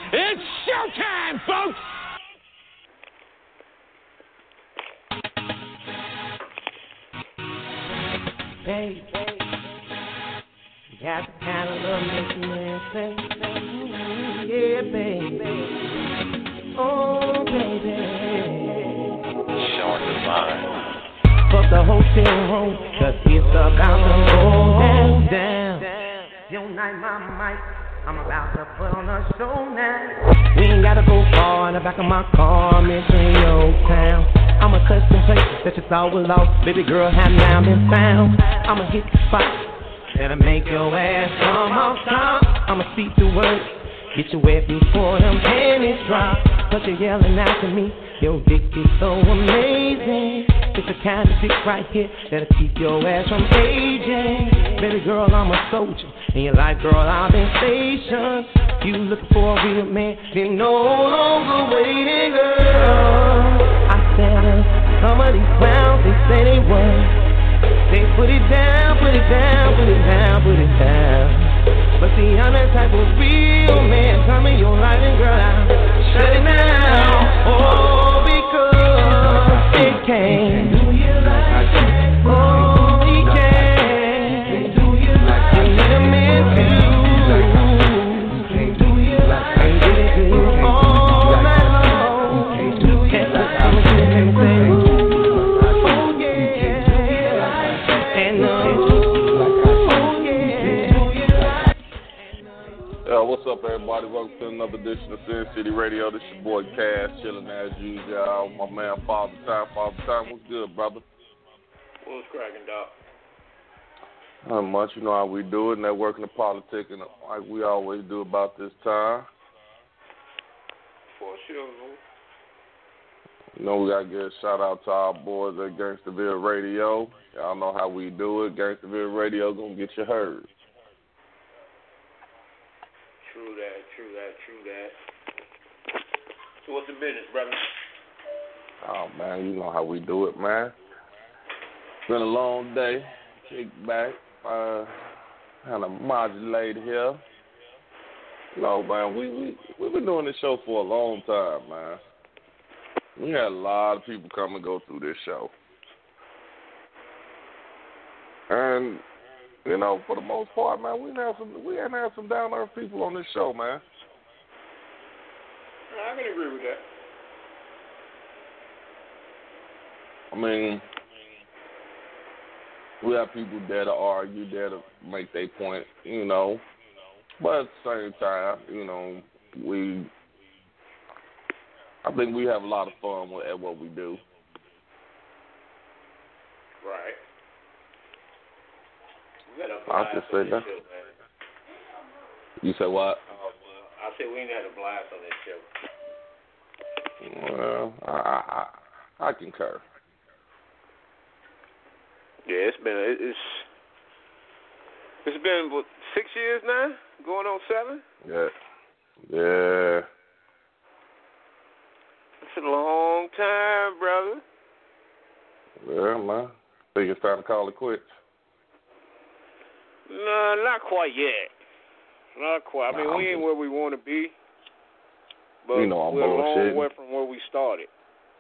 It's showtime, folks! Baby, got the kind of love makes a man say, yeah, baby. Oh, baby. Showing divine. Fuck the hotel room, 'cause it's about to go down. Your night, my mic, I'm about to put on a show now. We ain't gotta go far in the back of my car, I'm entering your town. I'ma touch some places that you thought were lost. Baby girl, have now been found. I'ma hit the spot that'll make your ass come off top. I'ma speak the words, get you wet before them panties drop. But you're yelling out to me, your dick is so amazing. It's the kind of dick right here that'll keep your ass from aging. Baby girl, I'm a soldier. In your life, girl, I've been stationed. You looking for a real man, then no longer waiting, girl. I said, some of these clowns, they say they won. They put it down, put it down, put it down, put it down. But see, I'm that type of real man. Come in your life and girl, I'll shut it down. Oh, because it can. Do you like that? Oh, he can. Do you like that? You need a man too. Do you like that? And get it good all night long. Do you like that? What's up, everybody? Welcome to another edition of Sin City Radio. This your boy Cass, chilling as usual. My man, Father Time. What's good, brother? What's cracking, Doc? Not much. You know how we do it, networking and politicking like we always do about this time. For sure. You know, we got to give a shout out to our boys at Gangsterville Radio. Y'all know how we do it. Gangsterville Radio gonna get you heard. True that. So what's the business, brother? Oh, man, you know how we do it, man. It's been a long day. Kick back. Kind of modulate here. You know, man, we've been doing this show for a long time, man. We had a lot of people come and go through this show. And, you know, for the most part, man, we ain't had some down-earth people on this show, man. I can agree with that. I mean, we have people there to argue, there to make their point, you know. But at the same time, you know, I think we have a lot of fun at what we do. Right. I just say that. Show, you say what? I said we ain't had a blast on this show. Well, I concur. Yeah, it's been what, 6 years now, going on 7. Yeah. It's a long time, brother. Yeah, man. Think it's time to call it quits. No, not quite yet. Not quite. I mean, we ain't where we want to be, but you know I'm we're a long bullshitting. way from where we started.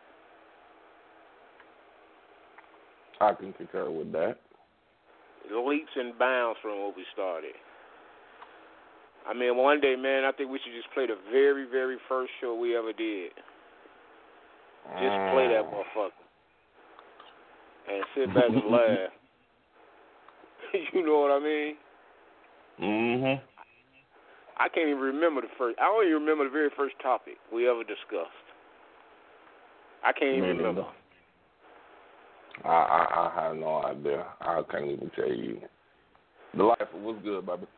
I can concur with that. Leaps and bounds from where we started. I mean, one day, man, I think we should just play the very, very first show we ever did. Just play that motherfucker. And sit back and laugh. You know what I mean? Mm-hmm. I can't even remember I don't even remember the very first topic we ever discussed. I can't even remember. I have no idea. I can't even tell you. The life was good, baby.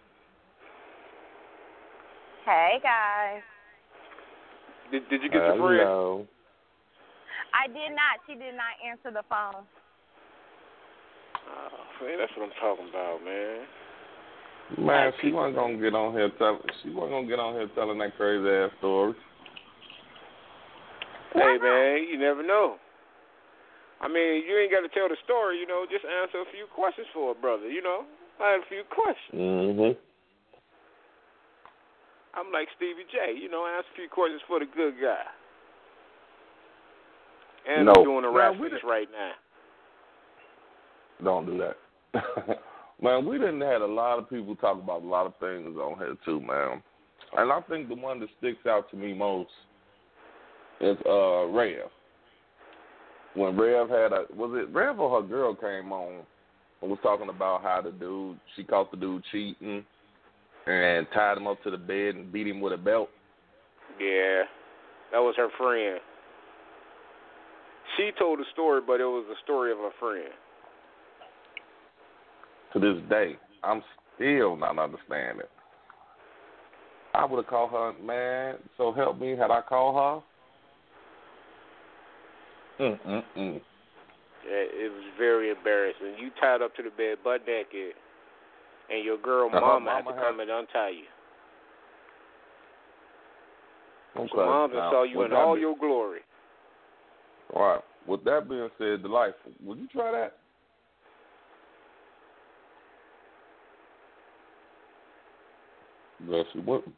Hey, guys. Did you get your friend? Hello. I did not. She did not answer the phone. Oh, man, that's what I'm talking about, man. Man, she wasn't gonna get on here telling that crazy ass story. Hey, man, you never know. I mean, you ain't got to tell the story, you know. Just answer a few questions for a brother, you know. I had a few questions. Mm-hmm. I'm I'm like Stevie J. You know, ask a few questions for the good guy. And No. I'm doing a rap Man, face right now. Don't do that. Man, we didn't had a lot of people talk about a lot of things on here too, man. And I think the one that sticks out to me most is Rev. When Rev had was it Rev or her girl came on and was talking about how she caught the dude cheating and tied him up to the bed and beat him with a belt. Yeah, that was her friend. She told a story, but it was the story of her friend. To this day, I'm still not understanding. I would have called her, man, so help me, had I called her? Yeah, it was very embarrassing. You tied up to the bed butt naked, and your girl mama had to come and untie you. Okay. So mom saw you in all your glory. All right. With that being said, Delightful, would you try that? Yes, you wouldn't.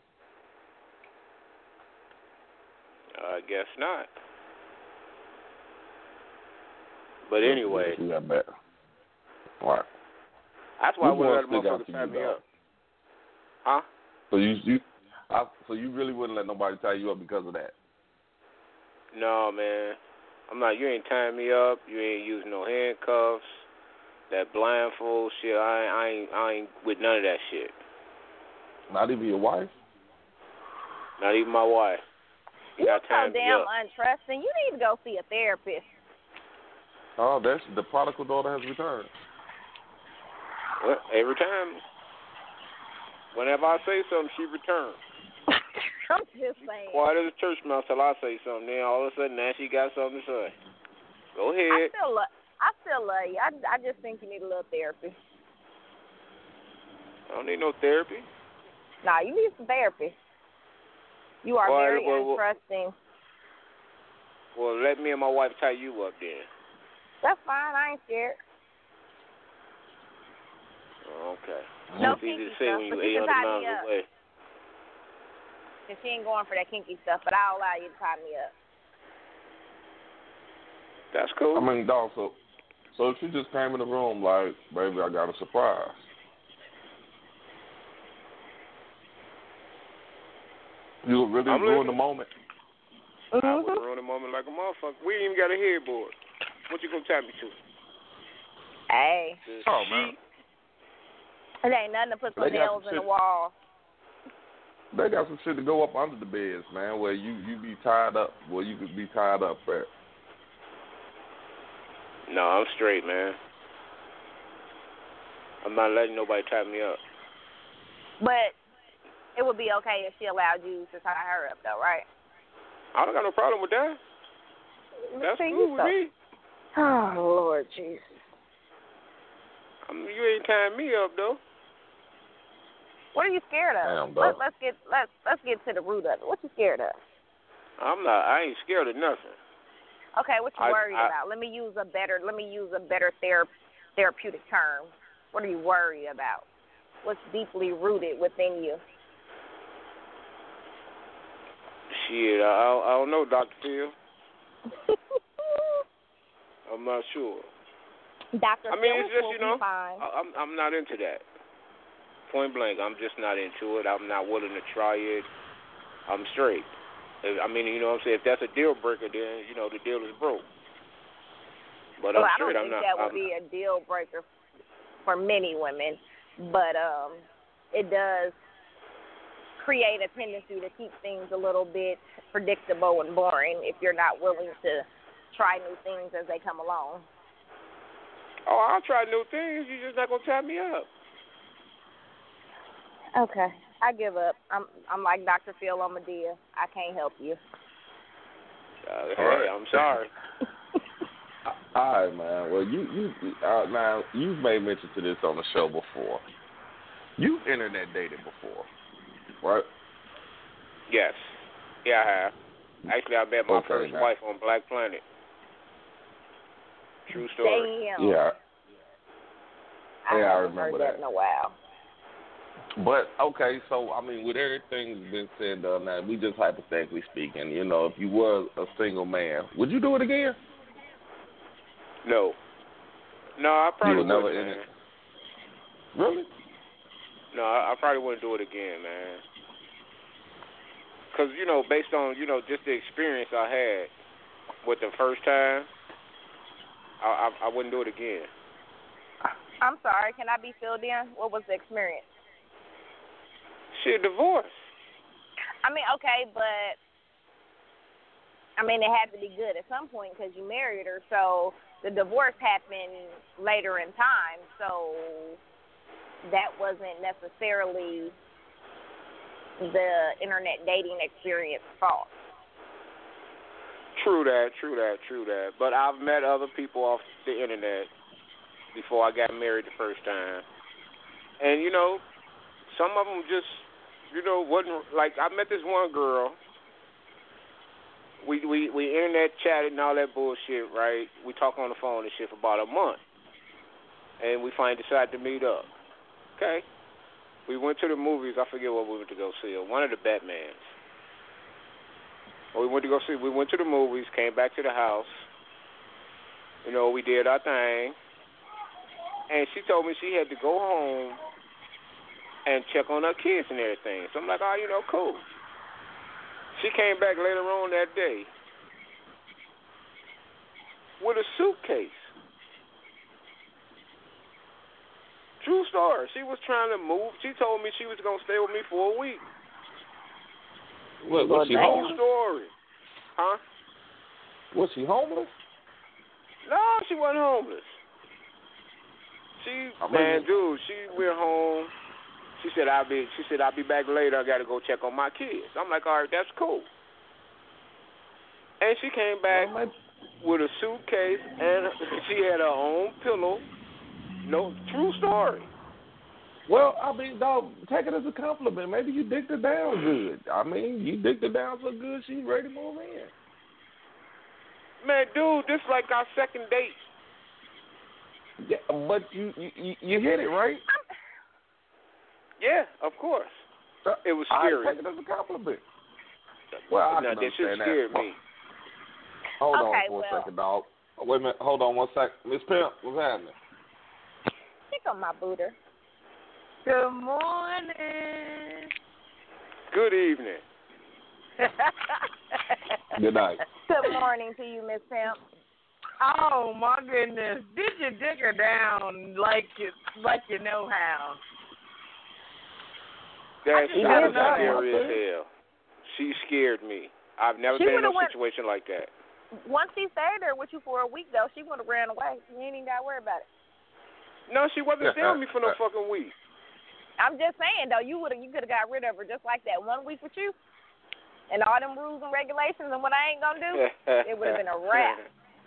I guess not. But anyway. We got back. All right. That's why I wouldn't let a motherfucker tie me up. Huh? So you really wouldn't let nobody tie you up because of that? No, man. You ain't tying me up. You ain't using no handcuffs. That blindfold shit. I ain't with none of that shit. Not even your wife? Not even my wife. You're so damn untrusting. You need to go see a therapist. Oh, that's the prodigal daughter has returned. Well, every time. Whenever I say something, she returns. I'm just saying. Quiet as a church mouse till I say something. Then all of a sudden, now she got something to say. Go ahead. I still love you. I just think you need a little therapy. I don't need no therapy. Nah, you need some therapy. You are very untrusting. Well, let me and my wife tie you up then. That's fine. I ain't scared. Okay. No it's easy kinky to say stuff, when but you're you 800 can tie miles me up. away. Because she ain't going for that kinky stuff, but I'll allow you to tie me up. That's cool. I mean, dog, so if she just came in the room like, baby, I got a surprise. You would really ruin the moment? I would ruin the moment like a motherfucker. We ain't even got a headboard. What you gonna tie me to? Hey. Oh, man. It ain't nothing to put some nails in the wall. They got some shit to go up under the beds, man, where you be tied up, where you could be tied up at. No, I'm straight, man. I'm not letting nobody tie me up. But it would be okay if she allowed you to tie her up, though, right? I don't got no problem with that. That's cool with me. Oh, Lord Jesus. You ain't tying me up, though. What are you scared of? Let's get to the root of it. What you scared of? I ain't scared of nothing. Okay, what you worried about? Let me use a better therapeutic term. What are you worried about? What's deeply rooted within you? Shit, I don't know, Dr. Phil. I'm not sure. Dr. Phil it's just, will be fine. I'm not into that. Point blank, I'm just not into it. I'm not willing to try it. I'm straight. I mean, you know what I'm saying? If that's a deal breaker, then, the deal is broke. But I'm straight. I don't think that would be a deal breaker for many women. But it does create a tendency to keep things a little bit predictable and boring if you're not willing to try new things as they come along. Oh, I'll try new things. You're just not going to tie me up. Okay. I give up. I'm like Dr. Phil on Medea. I can't help you. Hey, I'm sorry. All right, man. Well, now you've made mention to this on the show before. You've internet dated before, right? Yes. Yeah, I have. Actually, I met my first wife on Black Planet. True story. Damn. Yeah. I I haven't remember heard that in a while. But okay, so I mean, with everything that's been said and done, now we just hypothetically speaking, you know, if you were a single man, would you do it again? No. No, I probably you would never wouldn't, in man. it. Really? No, I probably wouldn't do it again, man. Because, you know, based on, you know, just the experience I had with the first time, I wouldn't do it again. I'm sorry, can I be filled in? What was the experience? Shit, divorce. I mean, okay, but, I mean, it had to be good at some point because you married her, so the divorce happened later in time, so that wasn't necessarily the internet dating experience fault. True that. But I've met other people off the internet before I got married the first time. And, you know, some of them just, you know, wasn't, like, I met this one girl. We internet chatted and all that bullshit, right? We talk on the phone and shit for about a month. And we finally decided to meet up. Okay? We went to the movies. I forget what we went to go see. One of the Batmans. We went to the movies, came back to the house. You know, we did our thing. And she told me she had to go home and check on her kids and everything. So I'm like, oh, you know, cool. She came back later on that day with a suitcase. True story. She was trying to move. She told me she was going to stay with me for a week. What, was she homeless? True story. Huh? Was she homeless? No, she wasn't homeless. She went home. She said I'll be back later. I got to go check on my kids. I'm like, all right, that's cool. And she came back with a suitcase and she had her own pillow. No, true story. Well, I mean, dog, take it as a compliment. Maybe you dicked her down good. I mean, you dicked her down so good she's ready to move in. Man, dude, this is like our second date. Yeah, but you hit it, right? Yeah, of course. It was scary. I take it as a compliment. Well, I can this shit scared me. Hold on for a second, dog. Wait a minute. Hold on 1 second. Miss Pimp, what's happening? Pick on my booter. Good morning. Good evening. Good night. Good morning to you, Miss Pimp. Oh my goodness! Did you dig her down like you know how? That shit was scary as hell. She scared me. I've never been in a situation like that. Once she stayed there with you for a week, though, she would have ran away. You ain't even got to worry about it. No, she wasn't staying with me for no fucking week. I'm just saying, though, you could have got rid of her just like that 1 week with you. And all them rules and regulations and what I ain't going to do, it would have been a wrap.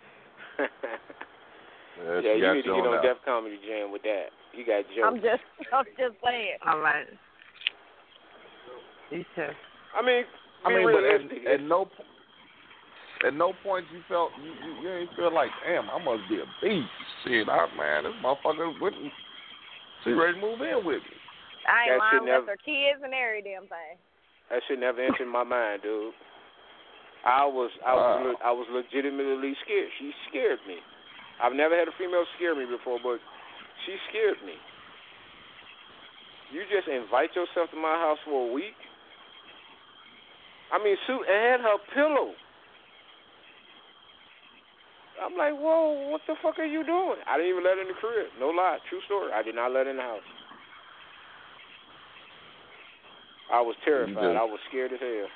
Yeah, you need to get on Def Comedy Jam with that. You got jokes. I'm just saying. All right. I mean, but at no point you felt you ain't feel like, damn, I must be a beast. Shit, man, this motherfucker she ready to move in with me. I ain't lying with her kids and every damn thing. That shit never entered my mind, dude. I was legitimately scared. She scared me. I've never had a female scare me before, but she scared me. You just invite yourself to my house for a week? I mean, Sue had her pillow. I'm like, whoa, what the fuck are you doing? I didn't even let her in the crib. No lie. True story. I did not let her in the house. I was terrified. I was scared as hell.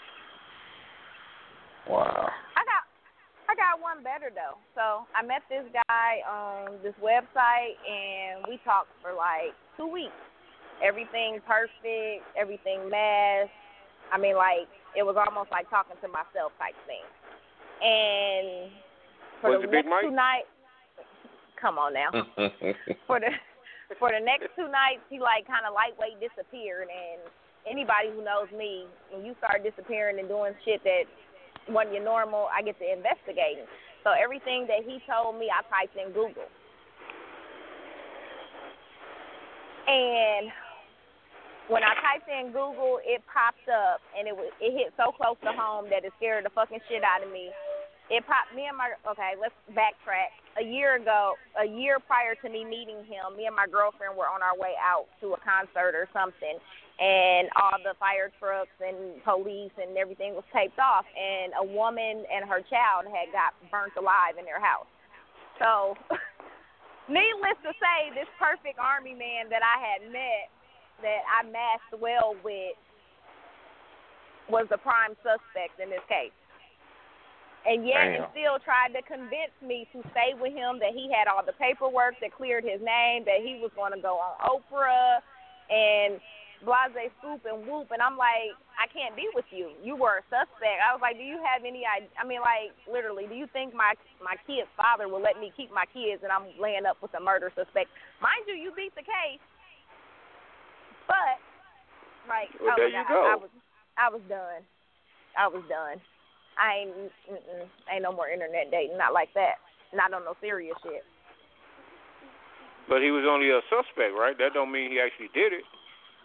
Wow. I got one better, though. So I met this guy on this website, and we talked for like 2 weeks. Everything perfect, everything matched. I mean, like, it was almost like talking to myself type thing. And for the next 2 nights, come on now. for the next 2 nights, he like kind of lightweight disappeared. And anybody who knows me, when you start disappearing and doing shit that wasn't your normal, I get to investigating. So everything that he told me, I typed in Google. And when I typed in Google, it popped up, and it hit so close to home that it scared the fucking shit out of me. It popped let's backtrack. A year prior to me meeting him, me and my girlfriend were on our way out to a concert or something, and all the fire trucks and police and everything was taped off, and a woman and her child had got burnt alive in their house. So, needless to say, this perfect Army man that I had met, that I matched well with, was the prime suspect in this case. And yet it still tried to convince me to stay with him, that he had all the paperwork that cleared his name, that he was going to go on Oprah and blase scoop and whoop. And I'm like, I can't be with you. You were a suspect. I was like, do you have any idea? I mean, like, literally, do you think my kid's father will let me keep my kids and I'm laying up with a murder suspect? Mind you, you beat the case. But, like, well, there you go. I was done. I was done. I ain't no more internet dating, not like that. Not on no serious shit. But he was only a suspect, right? That don't mean he actually did it.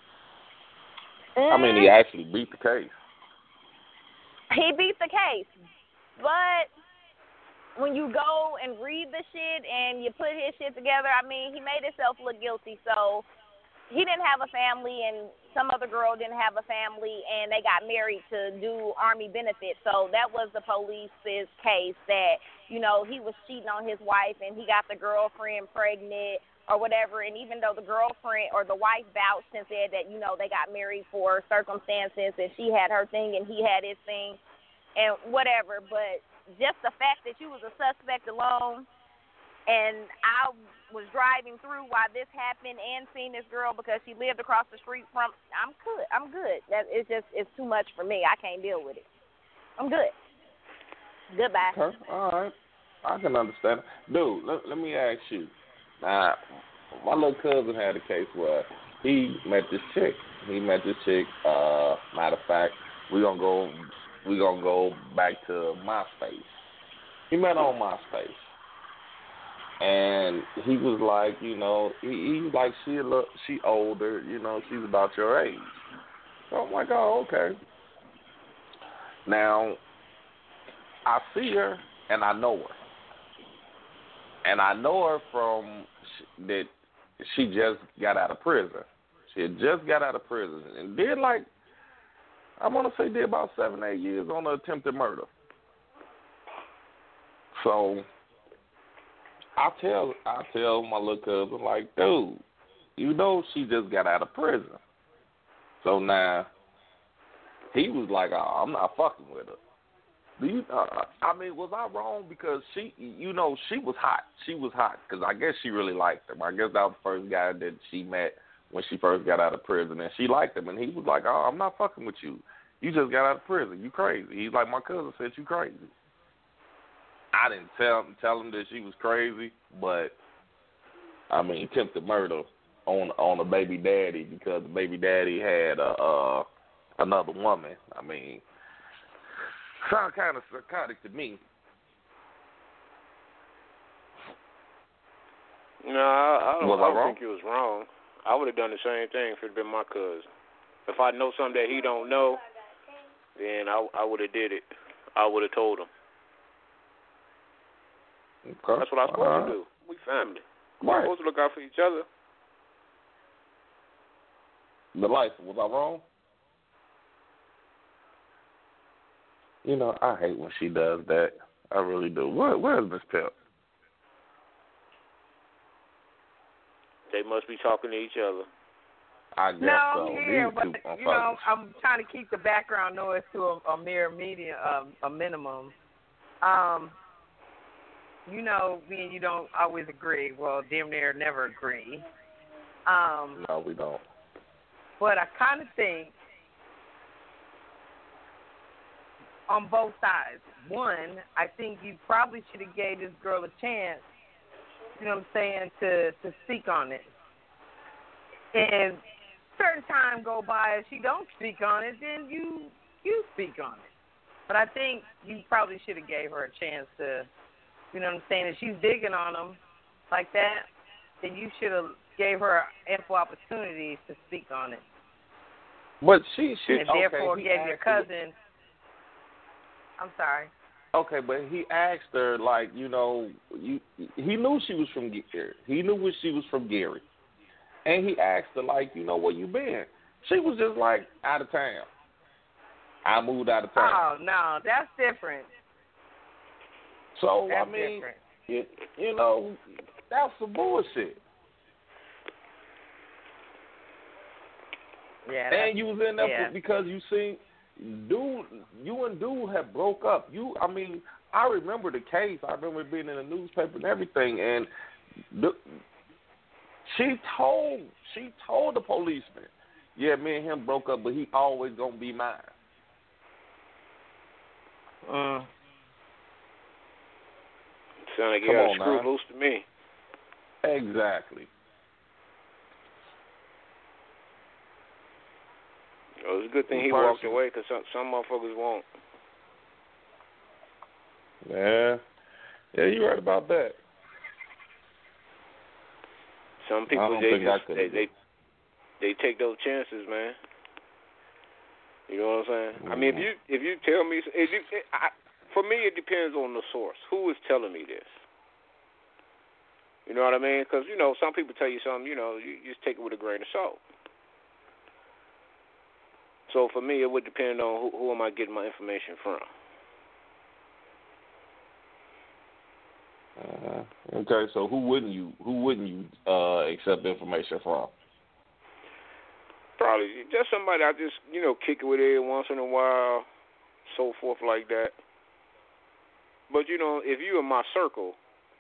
I mean, he actually beat the case. He beat the case. But when you go and read the shit and you put his shit together, I mean, he made himself look guilty. So he didn't have a family, and some other girl didn't have a family, and they got married to do Army benefits. So that was the police's case, that, you know, he was cheating on his wife and he got the girlfriend pregnant or whatever. And even though the girlfriend or the wife vouched and said that, you know, they got married for circumstances and she had her thing and he had his thing and whatever. But just the fact that you was a suspect alone, and I was driving through while this happened and seeing this girl because she lived across the street from. I'm good. It's too much for me. I can't deal with it. I'm good. Goodbye. Okay. All right. I can understand. Dude, let me ask you. Now, my little cousin had a case where he met this chick. Matter of fact, we're gonna go back to MySpace. He met on MySpace. And he was like, you know, he was like, she older, you know, she's about your age. So I'm like, oh, okay. Now, I see her and I know her. And I know her from that she just got out of prison. She had just got out of prison and did about 7-8 years on an attempted murder. So I tell my little cousin, like, dude, you know she just got out of prison. So now he was like, oh, I'm not fucking with her. I mean, was I wrong? Because she was hot. She was hot because I guess she really liked him. I guess that was the first guy that she met when she first got out of prison, and she liked him. And he was like, oh, I'm not fucking with you. You just got out of prison. You crazy. He's like, my cousin said you crazy. I didn't tell him that she was crazy, but I mean, attempted murder on a baby daddy because the baby daddy had another woman. I mean, sounds kind of psychotic to me. No, I don't think it was wrong. I would have done the same thing if it had been my cousin. If I know something that he don't know, then I would have did it. I would have told him. Okay. That's what I'm supposed to do. We family. We're supposed to look out for each other. The life, was I wrong? You know, I hate when she does that. I really do. Where's Miss Pep? They must be talking to each other. I guess no, so. I'm here, but you know, I'm trying to keep the background noise to a mere medium, a minimum. You know, me and you don't always agree. Well, damn near never agree. No, we don't. But I kind of think on both sides. One, I think you probably should have gave this girl a chance, you know what I'm saying, to speak on it. And certain time go by, if she don't speak on it, then you speak on it. But I think you probably should have gave her a chance to, you know what I'm saying, if she's digging on him like that, then you should have gave her ample opportunity to speak on it. But she and therefore okay, gave your cousin. I'm sorry. Okay, but he asked her, like, he knew she was from Gary. He knew when she was from Gary. And he asked her, like, where you been? She was just like, out of town. I moved out of town. Oh, no, that's different. So, That's I mean, different. that's some bullshit. Yeah. And you was in there because you seen, you and dude have broke up. I remember the case. I remember it being in the newspaper and everything. And she told the policeman, yeah, me and him broke up, but he always gonna be mine. Sound like you got a screw loose to me. Exactly. It was a good thing he walked away, because some motherfuckers won't. Yeah, you're right about that. Some people they take those chances, man. You know what I'm saying? Mm-hmm. I mean, if you tell me, for me it depends on the source. Who is telling me this? You know what I mean? Because some people tell you something, you just take it with a grain of salt. So for me, it would depend on who am I getting my information from. Okay, so who wouldn't you accept information from? Probably just somebody I just kick it with every once in a while, so forth like that. But if you in my circle,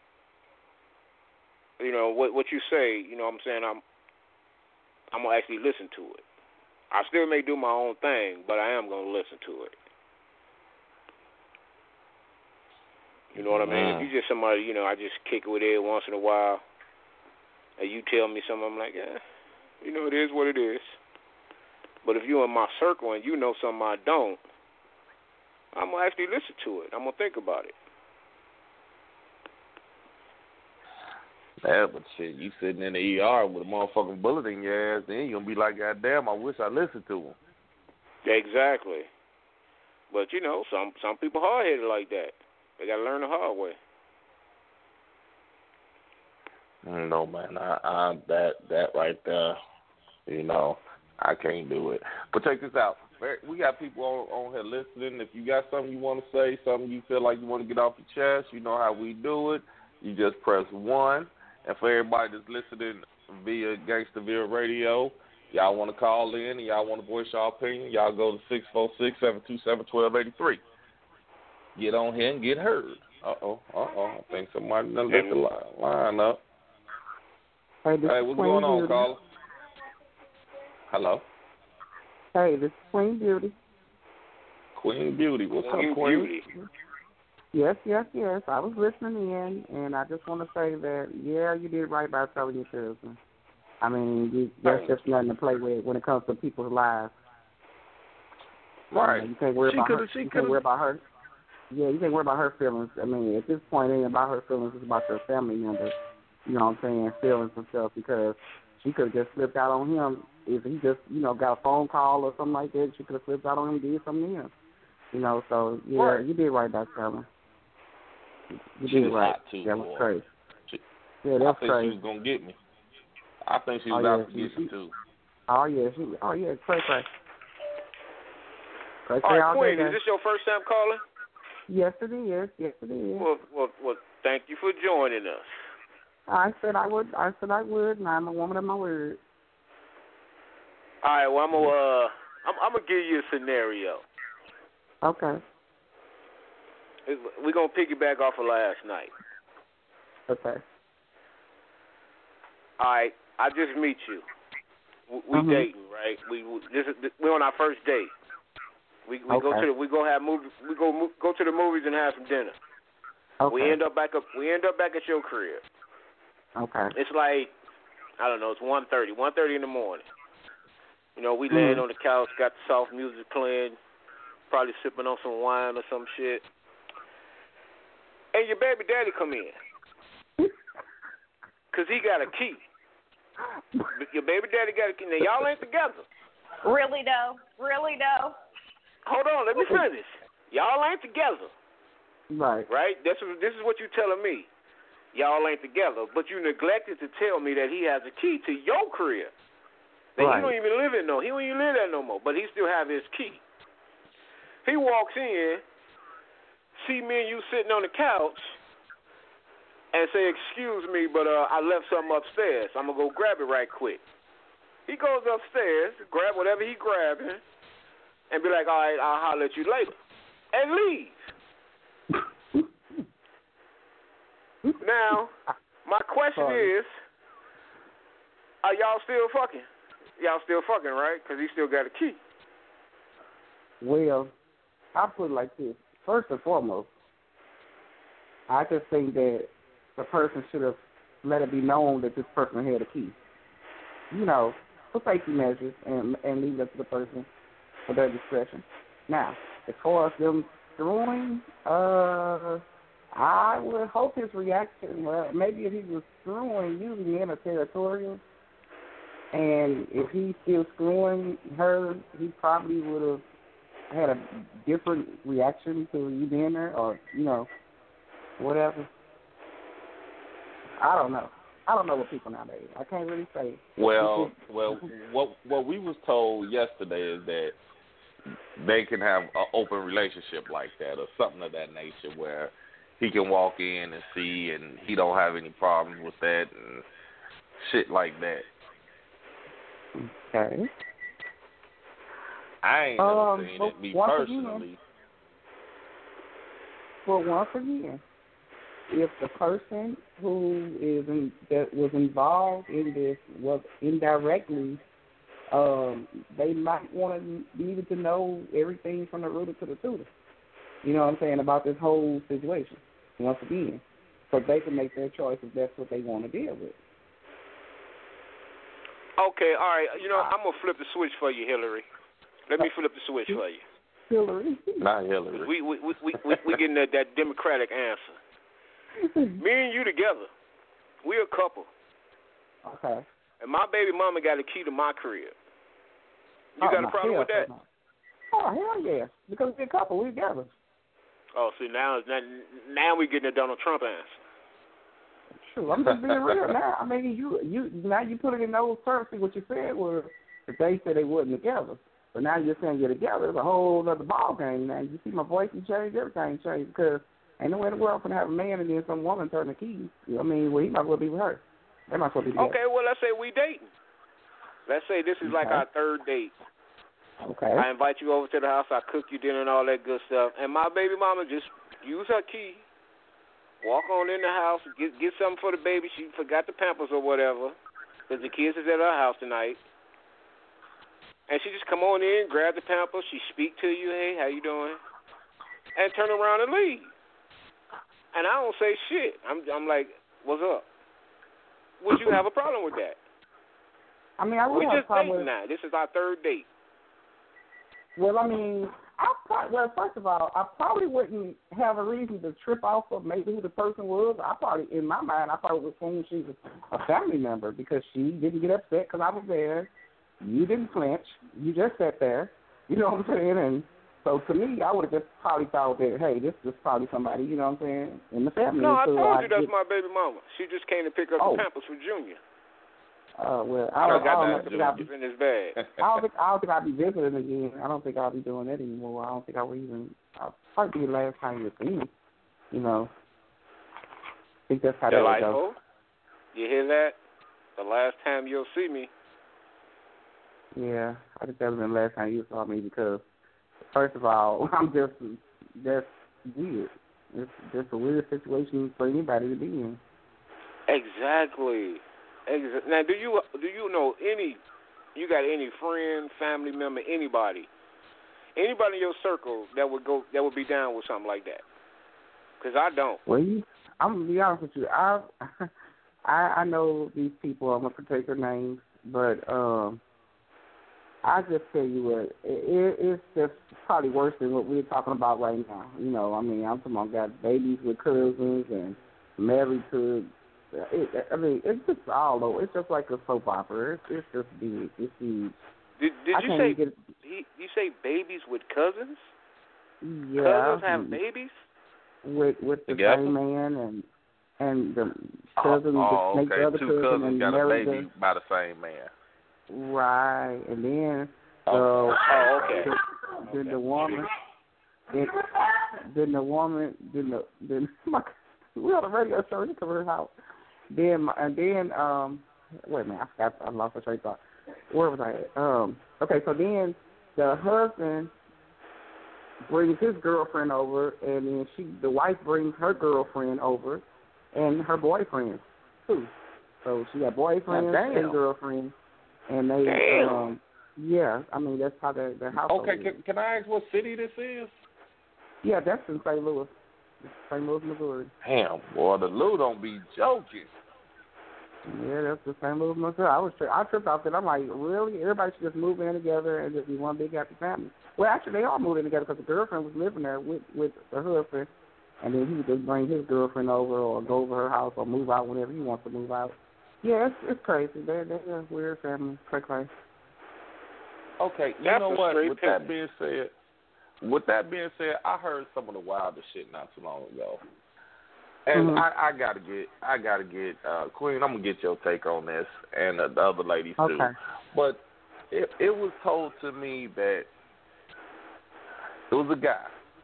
what you say, what I'm saying, I'm gonna actually listen to it. I still may do my own thing, but I am gonna listen to it. You know what I mean? If you just somebody, I just kick it with it once in a while, and you tell me something, I'm like, it is what it is. But if you're in my circle and you know something I don't, I'm going to actually listen to it. I'm going to think about it. Yeah, but shit, you sitting in the ER with a motherfucking bullet in your ass, then you're going to be like, God damn, I wish I listened to him. Exactly. But, some people hard-headed like that. They got to learn the hard way. No, man, I that right there, I can't do it. But check this out. We got people on here listening. If you got something you want to say, something you feel like you want to get off your chest, you know how we do it. You just press 1. And for everybody that's listening via Gangsterville Radio, y'all want to call in and y'all want to voice your opinion, y'all go to 646-727-1283. Get on here and get heard. I think somebody done let the line up. Hey, what's going on, caller? Hello? Hey, this is Queen Beauty. Queen Beauty. What's up, Queen? Yes. I was listening in, and I just want to say that, you did right by telling your cousin. I mean, that's just nothing to play with when it comes to people's lives. Right. You can't worry about her. You can't worry about her. Yeah, you can't worry about her feelings. I mean, at this point, it ain't about her feelings. It's about your family members. You know what I'm saying? Feelings and stuff, because she could have just slipped out on him. If he just, got a phone call or something like that, she could have slipped out on him and did something to him. So, right. You did right by telling. You she did right. Hot too, that was boy. crazy. That's I think crazy. she was going to get me. I think she was out to get me, too. Oh, yeah. Cray. All right, Queen, is this your first time calling? Yes, it is. Well, thank you for joining us. I said I would, and I'm a woman of my word. All right, well, I'm gonna give you a scenario. Okay. We're gonna piggyback off of last night. Okay. All right, I just meet you. We dating, right? We're on our first date. We go to the movies and have some dinner. Okay. We end up back at your crib. Okay. It's like, I don't know, it's 1:30 in the morning. We laying on the couch, got the soft music playing, probably sipping on some wine or some shit. And your baby daddy come in. Because he got a key. Your baby daddy got a key. Now, y'all ain't together. Really though? Hold on, let me finish. Y'all ain't together. Right. Right? This is what you're telling me. Y'all ain't together, but you neglected to tell me that he has a key to your crib. That Right. he don't even live in no. He don't even live there no more, but he still have his key. He walks in, see me and you sitting on the couch, and say, "Excuse me, but I left something upstairs. I'm gonna go grab it right quick." He goes upstairs, grab whatever he grabbing, and be like, "All right, I'll holler at you later," and leave. Now, my question is, are y'all still fucking? Y'all still fucking, right? Because he still got a key. Well, I'll put it like this. First and foremost, I just think that the person should have let it be known that this person had a key. You know, for safety measures and leave it to the person for their discretion. Now, as far as them screwing, I would hope his reaction, well, maybe if he was screwing you, men are territorial, and if he's still screwing her, he probably would have had a different reaction to you being there, or, you know, whatever. I don't know. I don't know what people nowadays. I can't really say. Well, what we was told yesterday is that they can have an open relationship like that, or something of that nature, where he can walk in and see, and he don't have any problems with that and shit like that. Okay. I ain't never seen it, me personally. But once again, if the person who that was involved in this was indirectly, they might needed to know everything from the rooter to the tutor. You know what I'm saying, about this whole situation. Once again, so they can make their choice if that's what they want to deal with. Okay, all right. You know, I'm gonna flip the switch for you, Hillary. Let me flip the switch for you. Hillary, not Hillary. We getting that Democratic answer. Me and you together, we a couple. Okay. And my baby mama got a key to my crib. You got a problem with that? No. Oh, hell yeah. Because we're a couple. We're together. Oh, see, now we getting a Donald Trump answer. True. I'm just being real now. I mean, you now you put it in those terms. See, what you said was that they said they wasn't together. But now you're saying you're together. It's a whole other ball game now. You see my voice has changed, everything changed, because ain't no way in the world can have a man and then some woman turn the keys. I mean, well, he might as well be with her. They might as well be together. Okay, well, let's say we dating. Let's say this is like our third date. Okay. I invite you over to the house. I cook you dinner and all that good stuff. And my baby mama just use her key, walk on in the house, get something for the baby. She forgot the Pampers or whatever, because the kids is at her house tonight. And she just come on in, grab the Pampers. She speak to you, hey, how you doing? And turn around and leave. And I don't say shit. I'm like, what's up? Would you have a problem with that? I mean, I would we have just a problem dating now. This is our third date. Well, I mean, first of all, I probably wouldn't have a reason to trip off of maybe who the person was. In my mind, I probably would assume she was a family member because she didn't get upset because I was there. You didn't flinch. You just sat there. You know what I'm saying? And so to me, I would have just probably thought that, hey, this is probably somebody, you know what I'm saying, in the family. No, I told you that's my baby mama. She just came to pick up the Pampers for Junior. Well, I don't think I'll be in his bag. I don't think I'll be visiting again. I don't think I'll be doing that anymore. I don't think I will even. I'll probably be the last time you'll see me. You know. I think that's how that would go. You hear that? The last time you'll see me. Yeah, I think that was the last time you saw me because, first of all, that's weird. It's just a weird situation for anybody to be in. Exactly. Now, do you know you got any friend, family member, anybody in your circle that would be down with something like that? Because I don't. Well, I'm gonna be honest with you. I know these people. I'm gonna protect their names, but I just tell you what, it's just probably worse than what we're talking about right now. You know, I mean, I'm talking about got babies with cousins and married to. It's just all over. It's just like a soap opera. It's just big. It's huge. Did you say you say babies with cousins? Yeah. Cousins have babies? With the same man and the cousin okay. the other Two cousin cousins and got a married baby by the same man. Right, and then okay. Then the woman, then we on the radio show. You come to her house. Then wait a minute, I lost my train of thought. Where was I at? Okay, so then the husband brings his girlfriend over, and then the wife brings her girlfriend over, and her boyfriend too. So she got boyfriend and girlfriend, and they yeah. I mean that's how their household. Okay, can I ask what city this is? Yeah, that's in St. Louis, Missouri. Damn, boy, the Lou don't be joking. Yeah, that's the St. Louis, Missouri. I tripped off it. I'm like, really? Everybody should just move in together and just be one big happy family. Well, actually, they all moved in together because the girlfriend was living there with the husband, and then he would just bring his girlfriend over or go over her house or move out whenever he wants to move out. Yeah, it's crazy. They're a weird family. Cray. Okay, you know what? With that being said, I heard some of the wildest shit not too long ago. And I gotta get Queen. I'm gonna get your take on this, and the other ladies too. Okay. But it was told to me that it was a guy,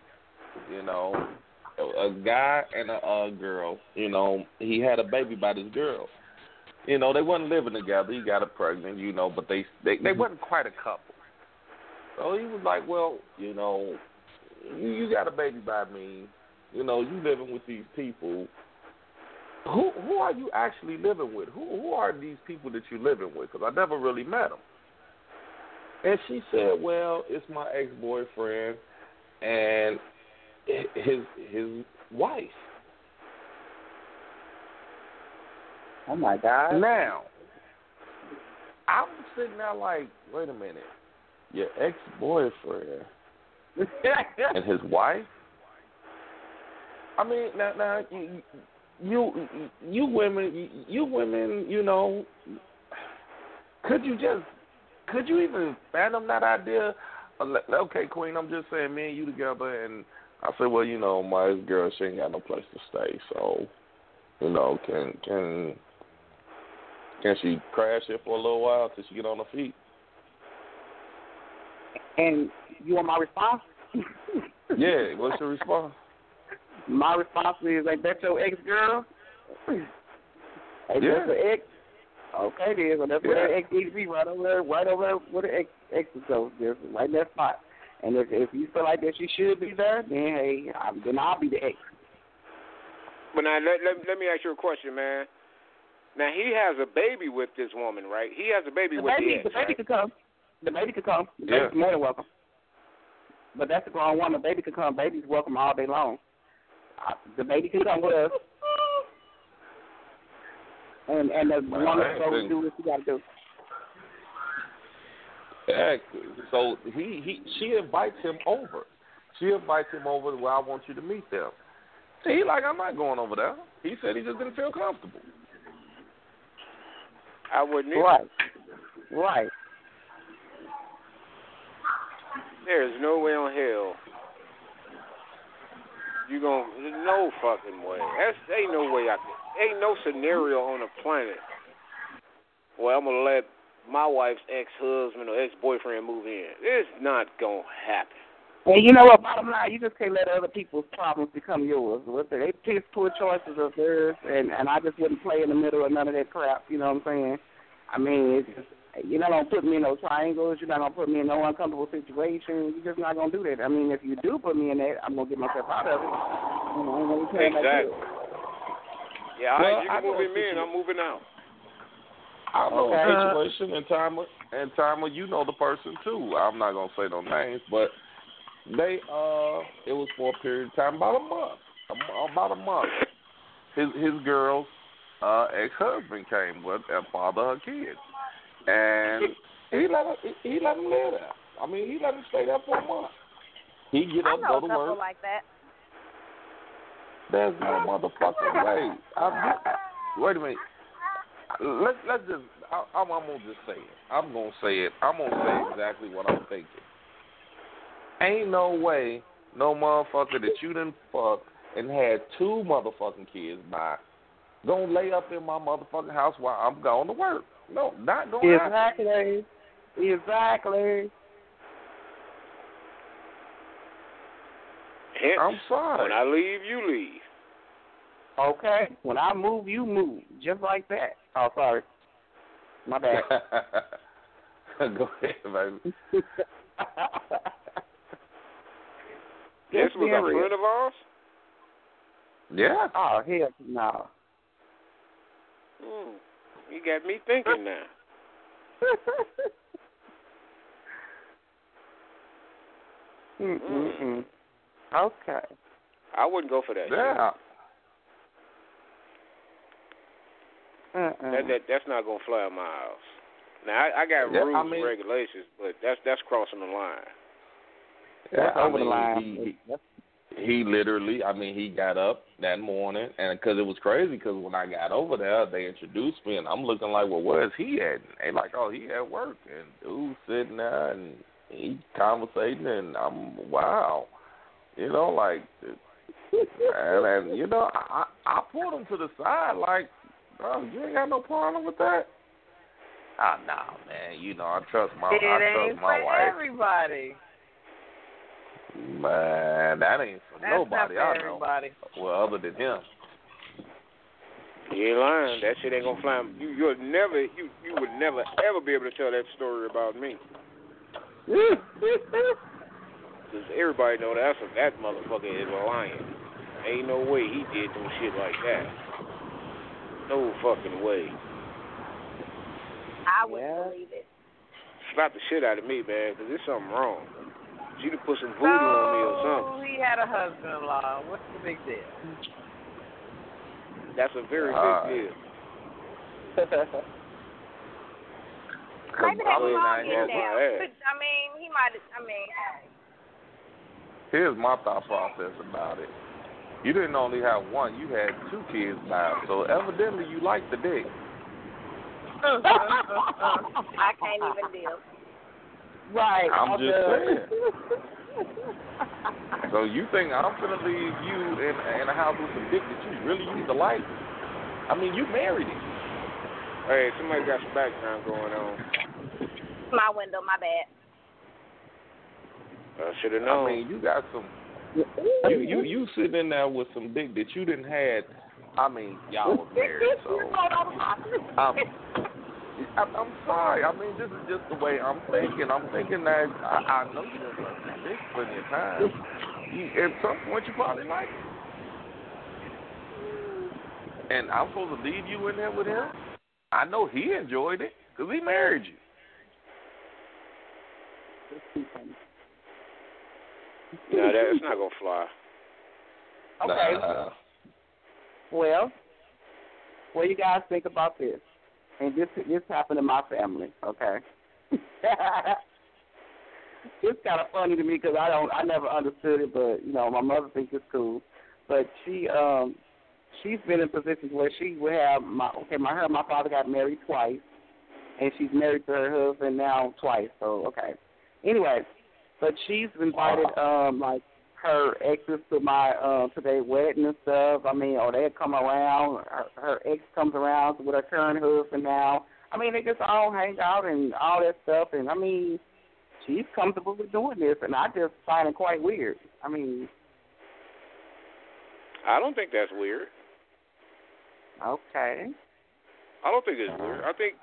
a guy and a girl. He had a baby by this girl. They wasn't living together. He got her pregnant, but they wasn't quite a couple. So he was like, well, you got a baby by me. You living with these people. Who are you actually living with? Who are these people that you're living with? Because I never really met them. And she said, well, it's my ex-boyfriend and his wife. Oh, my God. Now, I'm sitting there like, wait a minute. Your ex-boyfriend and his wife? I mean, now you women, could you even fathom that idea? Okay, Queen, I'm just saying, me and you together, and I said, well, my ex-girl, she ain't got no place to stay, so, can she crash here for a little while till she get on her feet? And you want my response? Yeah, what's your response? My response is, ain't that your ex-girl? Ain't that your ex? Okay, then. So that's where the ex needs to be, right over there where the ex goes, just right in that spot. And if you feel like that she should be there, then, hey, then I'll be the ex. But now, let me ask you a question, man. Now, he has a baby with this woman, right? He has a baby with the ex, The baby could come. The baby could come. The baby's more than welcome. But that's a grown woman. Baby could come. Baby's welcome all day long. The baby can come with us. And the woman can do what she got to do. Exactly. So she invites him over. She invites him over to where I want you to meet them. He like, I'm not going over there. He said he just didn't feel comfortable. I wouldn't either. Right. There's no way on hell you no fucking way. Ain't no way ain't no scenario on the planet where I'm gonna let my wife's ex-husband or ex-boyfriend move in. It's not gonna happen. And you know what? Bottom line, you just can't let other people's problems become yours. They pick poor choices of theirs, and I just wouldn't play in the middle of none of that crap. You know what I'm saying? I mean, it's just, you're not going to put me in no triangles. You're not going to put me in no uncomfortable situations. You're just not going to do that. I mean, if you do put me in that, I'm going to get myself out of it. Exactly. Yeah, you can move him in. I'm moving out. I know a situation and Timer, you know the person too. I'm not going to say no names, but they it was for a period of time, about a month. His girl's ex-husband came with and fathered her kids, and he let him live there. I mean, he let him stay there for a month. He get up, go to work. I know a couple like that. There's no motherfucking way. Wait a minute. Let's just. I'm gonna just say it. I'm gonna say exactly what I'm thinking. Ain't no way no motherfucker that you done fucked and had 2 motherfucking kids by gonna lay up in my motherfucking house while I'm going to work. No, not gonna happen. Exactly. Hence, I'm sorry. when I leave, you leave. Okay. When I move, you move. Just like that. Oh, sorry. My bad. Go ahead, baby. This was a friend of ours? Yeah. Oh, hell no. You got me thinking now. Okay. I wouldn't go for that. Yeah. That's not gonna fly in my house. Now I got rules and regulations, but that's crossing the line. That's over the line. He literally, he got up that morning, and because it was crazy, because when I got over there, they introduced me, and I'm looking like, well, where's he at? And they like, oh, he at work, and dude's sitting there, and he conversating, and I'm, wow, and I pulled him to the side, like, bro, you ain't got no problem with that? Oh, no, man, I trust my wife. It ain't for everybody. Man, that ain't for nobody. Not for everybody. Well, other than him. You ain't lying. That shit ain't gonna fly. You would never ever be able to tell that story about me. Cause everybody know that motherfucker is a lion. Ain't no way he did no shit like that. No fucking way. I wouldn't believe it. Slap the shit out of me, man, because there's something wrong. She'd have put some voodoo on me or something. He had a husband-in-law. What's the big deal? That's a very big deal. Maybe they won't get down. He might. Here's my thought process about it. You didn't only have one; you had 2 kids now. So evidently, you like the dick. I can't even deal. Right. I'm just saying. So you think I'm gonna leave you in a house with some dick that you really used to like? You married him. Hey, somebody got some background going on. My window, my bad. I should have known. You got some. You sitting in there with some dick that you didn't had. Y'all was married, so. I'm sorry. This is just the way I'm thinking. I'm thinking that I know you done sucked some dick plenty of times. At some point, you probably like it. And I'm supposed to leave you in there with him? I know he enjoyed it because he married you. No, that's not going to fly. Okay. Nah. Well, what do you guys think about this? And this happened in my family, okay? It's kind of funny to me because I never understood it, but my mother thinks it's cool. But she's been in positions where she would have my father got married twice, and she's married to her husband now twice. So okay. Anyway, but she's invited like her exes to my to their wedding and stuff. Or they come around. Her ex comes around with her current husband now. They just all hang out and all that stuff. And she's comfortable with doing this, and I just find it quite weird. I don't think that's weird. Okay. I don't think it's weird. I think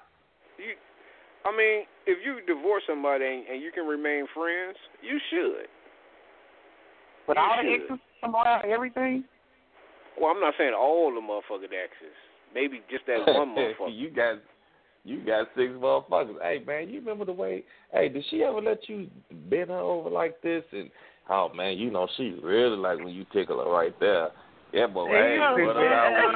if you divorce somebody and you can remain friends, you should. But all the exes come around everything? Well, I'm not saying all the motherfucking exes. Maybe just that one motherfucker. You got 6 motherfuckers. Hey, man, you remember the way, did she ever let you bend her over like this? And, oh, man, she really like when you tickle her right there. Yeah, but hey, what about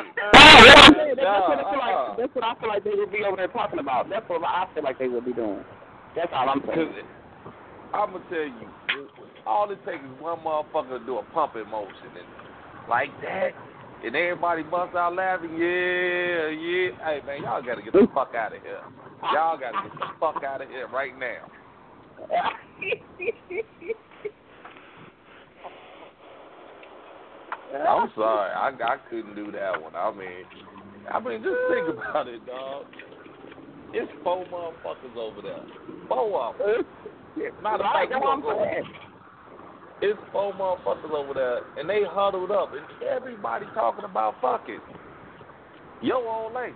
That's what I feel like they would be over there talking about. That's what I feel like they would be doing. That's all I'm saying. I'm going to tell you, all it takes is one motherfucker to do a pumping motion. And like that, And everybody busts out laughing. Yeah. Hey, man, y'all got to get the fuck out of here. Y'all got to get the fuck out of here right now. I'm sorry. I couldn't do that one. I mean, just think about it, dog. It's 4 motherfuckers over there. 4 of them. Matter of fact, it's 4 motherfuckers over there, and they huddled up, and everybody talking about fucking your old lady.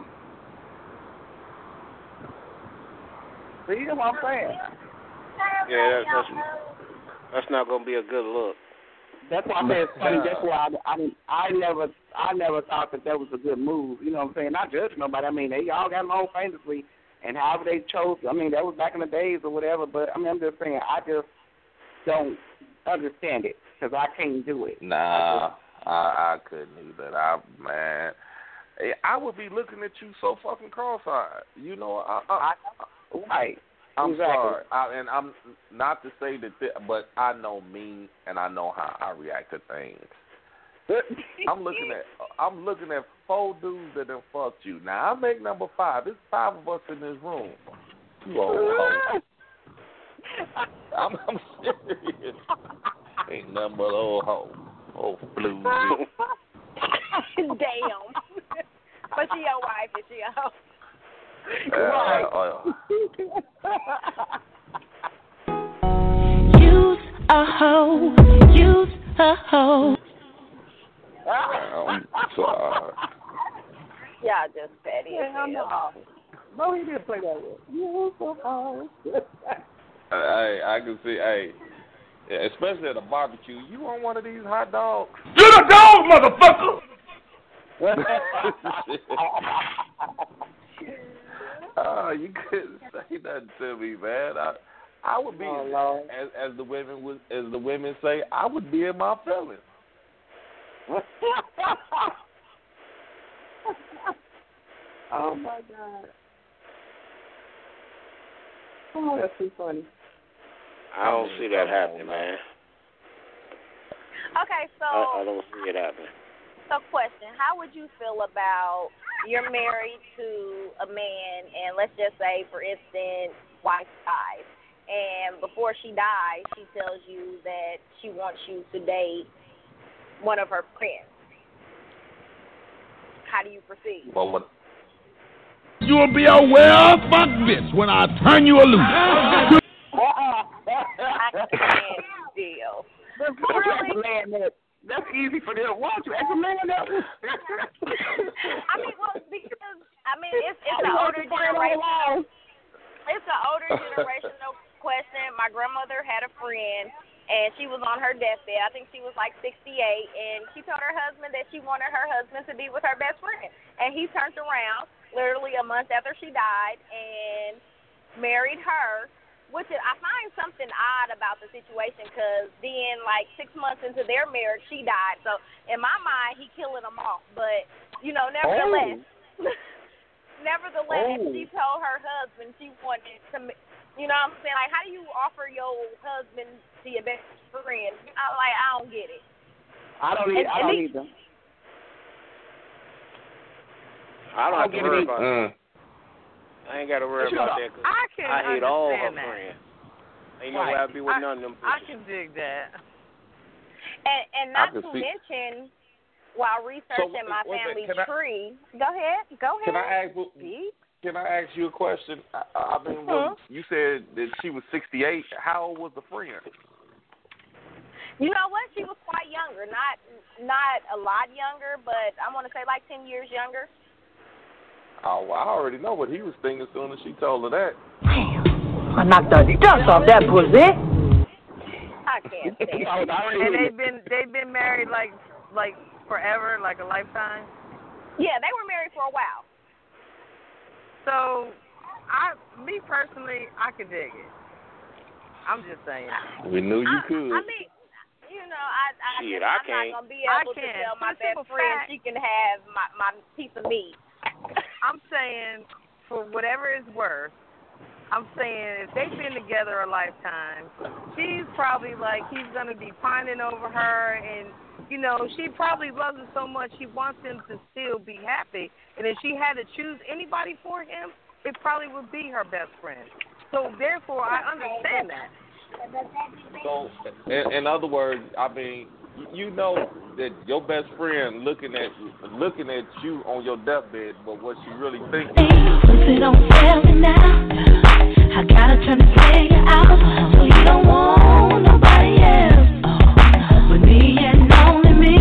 See what I'm saying? Yeah, that's not gonna be a good look. That's why I said it's funny. That's why I never thought that was a good move. You know what I'm saying? Not judge nobody. I mean, they all got along famously, and however they chose. I mean, that was back in the days or whatever. But I mean, I'm just saying, I just don't understand it because I can't do it. Nah, I couldn't either. Man, I would be looking at you so fucking cross-eyed. You know, right. I'm exactly. sorry, and I'm not to say that, but I know me, and I know how I react to things. I'm looking at 4 dudes that done fucked you. Now I make number 5. There's 5 of us in this room. You old hoe. I'm serious. Ain't nothing but old hoe. Old blue. Damn. But she your wife, is she a hoe? Use a hoe. Use a hoe. I'm sorry. Y'all just petty as hell. No, he didn't play that way. Use a hoe. Hey, I can see. Hey, especially at a barbecue, you want one of these hot dogs? Get a dog, motherfucker! Oh, you couldn't say nothing to me, man. I would be as the women say, I would be in my feelings. Oh my God. Oh, that's too funny. I don't see that happening, man. Okay, so I don't see it happening. So, question: how would you feel about you're married to a man, and let's just say, for instance, wife dies, and before she dies, she tells you that she wants you to date one of her friends? How do you proceed? Well, what? You will be aware of fuck this when I turn you loose. I can't deal. Really? That's easy for them. Why don't you ask a man that? I mean, well, because it's an older generation. It's an older generational question. My grandmother had a friend, and she was on her deathbed. I think she was like 68, and she told her husband that she wanted her husband to be with her best friend. And he turned around literally a month after she died and married her. Which I find something odd about the situation, because then, like, 6 months into their marriage, she died. So, in my mind, he killing them off. But, nevertheless, she told her husband she wanted to, you know what I'm saying? Like, how do you offer your husband to your best friend? I don't get it. I don't either. I don't have to worry about that. I ain't got to worry about that, because I hate all her friends. Ain't no way I'd be with none of them bitches. I can dig that. And not to mention, while researching my family tree, go ahead. Can I ask you a question? I mean, you said that she was 68. How old was the friend? You know what? She was quite younger. Not a lot younger, but I want to say like 10 years younger. Oh, well, I already know what he was thinking as soon as she told her that. I knocked the dust off that pussy. I can't say. And they've been married like forever, like a lifetime. Yeah, they were married for a while. So, me personally, I could dig it. I'm just saying. We knew you could. I mean, I'm not gonna be able to tell my best friend she can have my piece of meat. I'm saying, for whatever it's worth, I'm saying if they've been together a lifetime, she's probably like he's gonna be pining over her, and you know she probably loves him so much she wants him to still be happy. And if she had to choose anybody for him, it probably would be her best friend. So therefore, I understand that. So, in other words, I mean, you know that your best friend looking at you on your deathbed, but what she really thinking. If it don't fail me now, I gotta turn this nigga out, so you don't want nobody else but me and only me.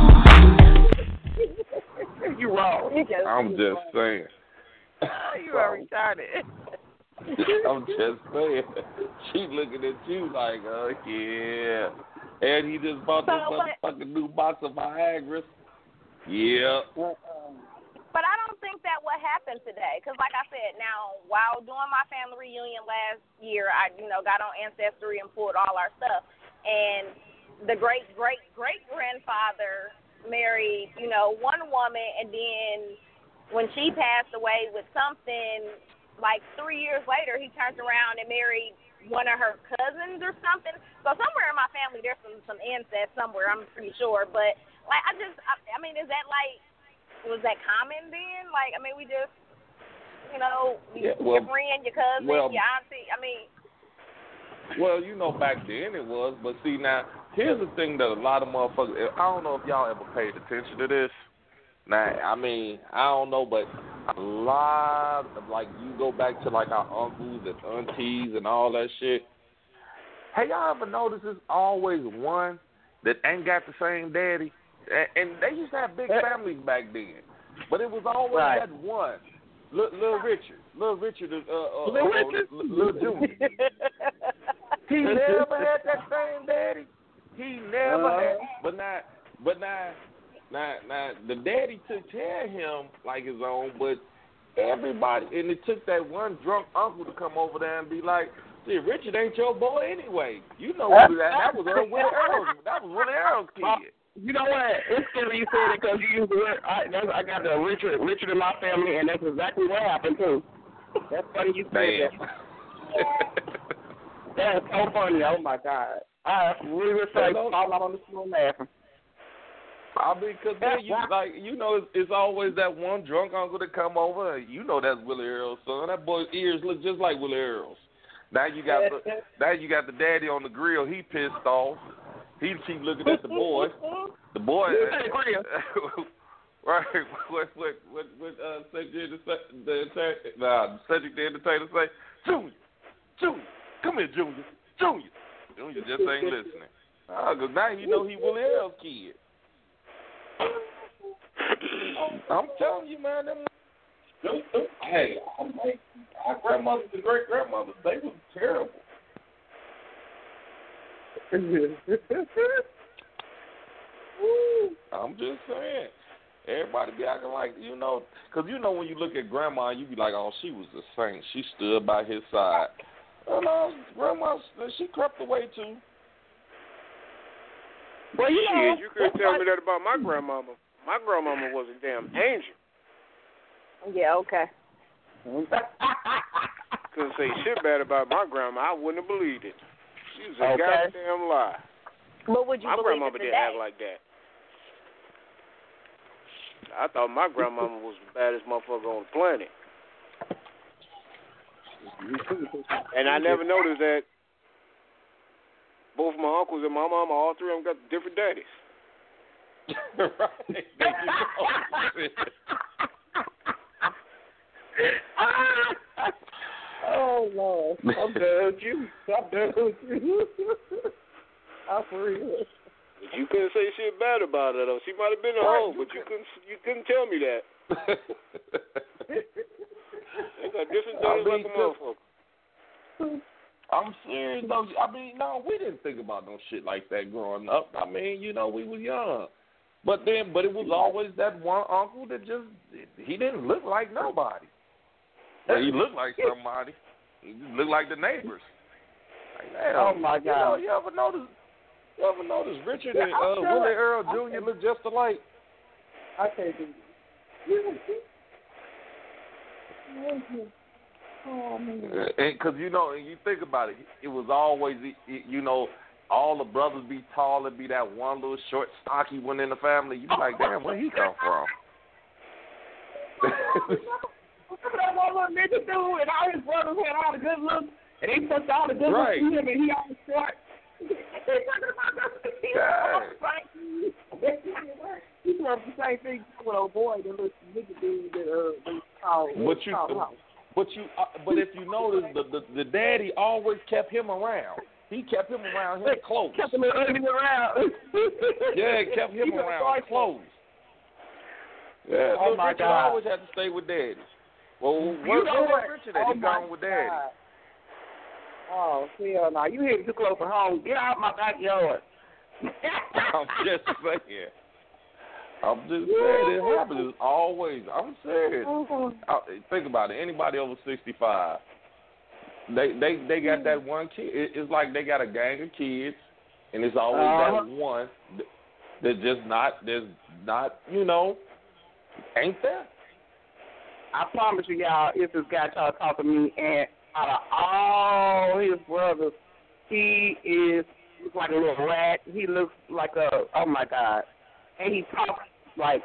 You wrong. I'm just saying. You are retarded. I'm just saying. She looking at you like, oh yeah. And he just bought this motherfucking new box of Viagra. Yeah. But I don't think that what happened today, because like I said, now while doing my family reunion last year, I got on Ancestry and pulled all our stuff, and the great grandfather married one woman, and then when she passed away with something, like 3 years later, he turned around and married one of her cousins or something. So somewhere in my family there's some incest somewhere, I'm pretty sure, but like I mean, is that like, was that common then? Like, I mean, we just, your friend, your cousin, your auntie. I mean. Well, back then it was, but see now, here's the thing that a lot of motherfuckers. I don't know if y'all ever paid attention to this. Now, I mean, I don't know, but a lot of, like, you go back to like our uncles and aunties and all that shit. Hey, y'all ever noticed there's always one that ain't got the same daddy? And they used to have big families back then, but it was always that one. Little Richard, Little Junior. He never had that same daddy. He never had. But now, the daddy took care of him like his own. But everybody, and it took that one drunk uncle to come over there and be like, "See, Richard ain't your boy anyway. You know who that was Willie Earls. That was Willie Earls' kid." You know what? It's scary you said it because you used the word. I got the Richard in my family, and that's exactly what happened too. That's funny you said that. That's so funny. Oh my God! I really wish I fall out on the floor laughing. I mean, because then it's always that one drunk uncle that come over. You know that's Willie Earls' son. That boy's ears look just like Willie Earls'. Now you got the daddy on the grill. He pissed off. He keep looking at the boy. The boy. Right. What Cedric the Entertainer say? Junior, come here, Junior. Junior just ain't listening. Because now you know he Willie Earls' kid. I'm telling you, man. Hey, our grandmothers and great grandmothers, they was terrible. I'm just saying. Everybody be acting like, because when you look at grandma, you be like, oh, she was a saint. She stood by his side. No, grandma, she crept away too. Well, you couldn't tell me that about my grandmama. My grandmama was a damn angel. Yeah, okay. Couldn't say shit bad about my grandma. I wouldn't have believed it. She was a goddamn lie. But would you my believe grandmama it didn't act like that. I thought my grandmama was the baddest motherfucker on the planet. And I never noticed that both my uncles and my mama, all three of them got different daddies. Right. Oh, Lord. I'm done with you. I'm for real. But you couldn't say shit bad about her, though. She might have been a hoe, but you couldn't tell me that. They got different daddies like a motherfucker. I'm serious, though. I mean, no, we didn't think about no shit like that growing up. I mean, we was young. But it was always that one uncle that he didn't look like nobody. But he looked like somebody. He just looked like the neighbors. Like, damn, oh, my God. You ever notice Richard and Willie Earl Jr. look just alike? I can't do it. Oh man. Because you know, and you think about it, it was always, you know, all the brothers be tall and be that one little short, stocky one in the family. You be like, damn, where he come from? That one little nigga dude, and all his brothers had all the good looks, and they took all the good looks to him, and he all short. He doing the same thing with old boy, the little nigga dude that called. But if you notice, the daddy always kept him around. He kept him around him close. Kept him around. Yeah, kept him around close. Yeah, oh my Richard God. always had to stay with daddy. Well, where's Richard at? He gone with daddy. Oh, hell no. You hitting too close to home. Get out my backyard. I'm just saying. It happens always. I'm serious. Think about it. Anybody over 65, they got that one kid. It's like they got a gang of kids, and it's always that one that's just not, you know, ain't there. I promise you, y'all, if this guy try to talk to me, and out of all his brothers, he looks like a little rat. He looks like oh my God. And he talks like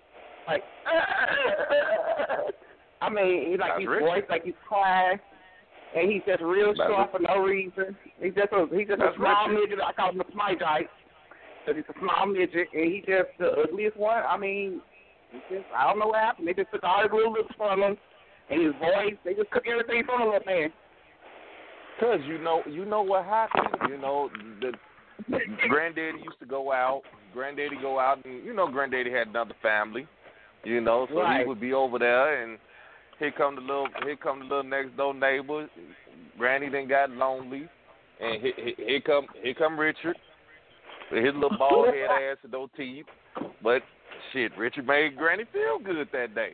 I mean, he's like his voice, like he's crying, and he's just real short for no reason. He's just a small midget. I call him a smite guy, because he's a small midget, and he just the ugliest one. I mean, I don't know what happened. They just took all his little looks from him, and his voice. They just took everything from him, little man. Cause you know what happened. You know, the granddaddy used to go out. Granddaddy go out, and you know, granddaddy had another family. You know, so he would be over there, and here come the little next door neighbor. Granny then got lonely, and here come Richard, with his little bald head ass and no teeth. But shit, Richard made Granny feel good that day.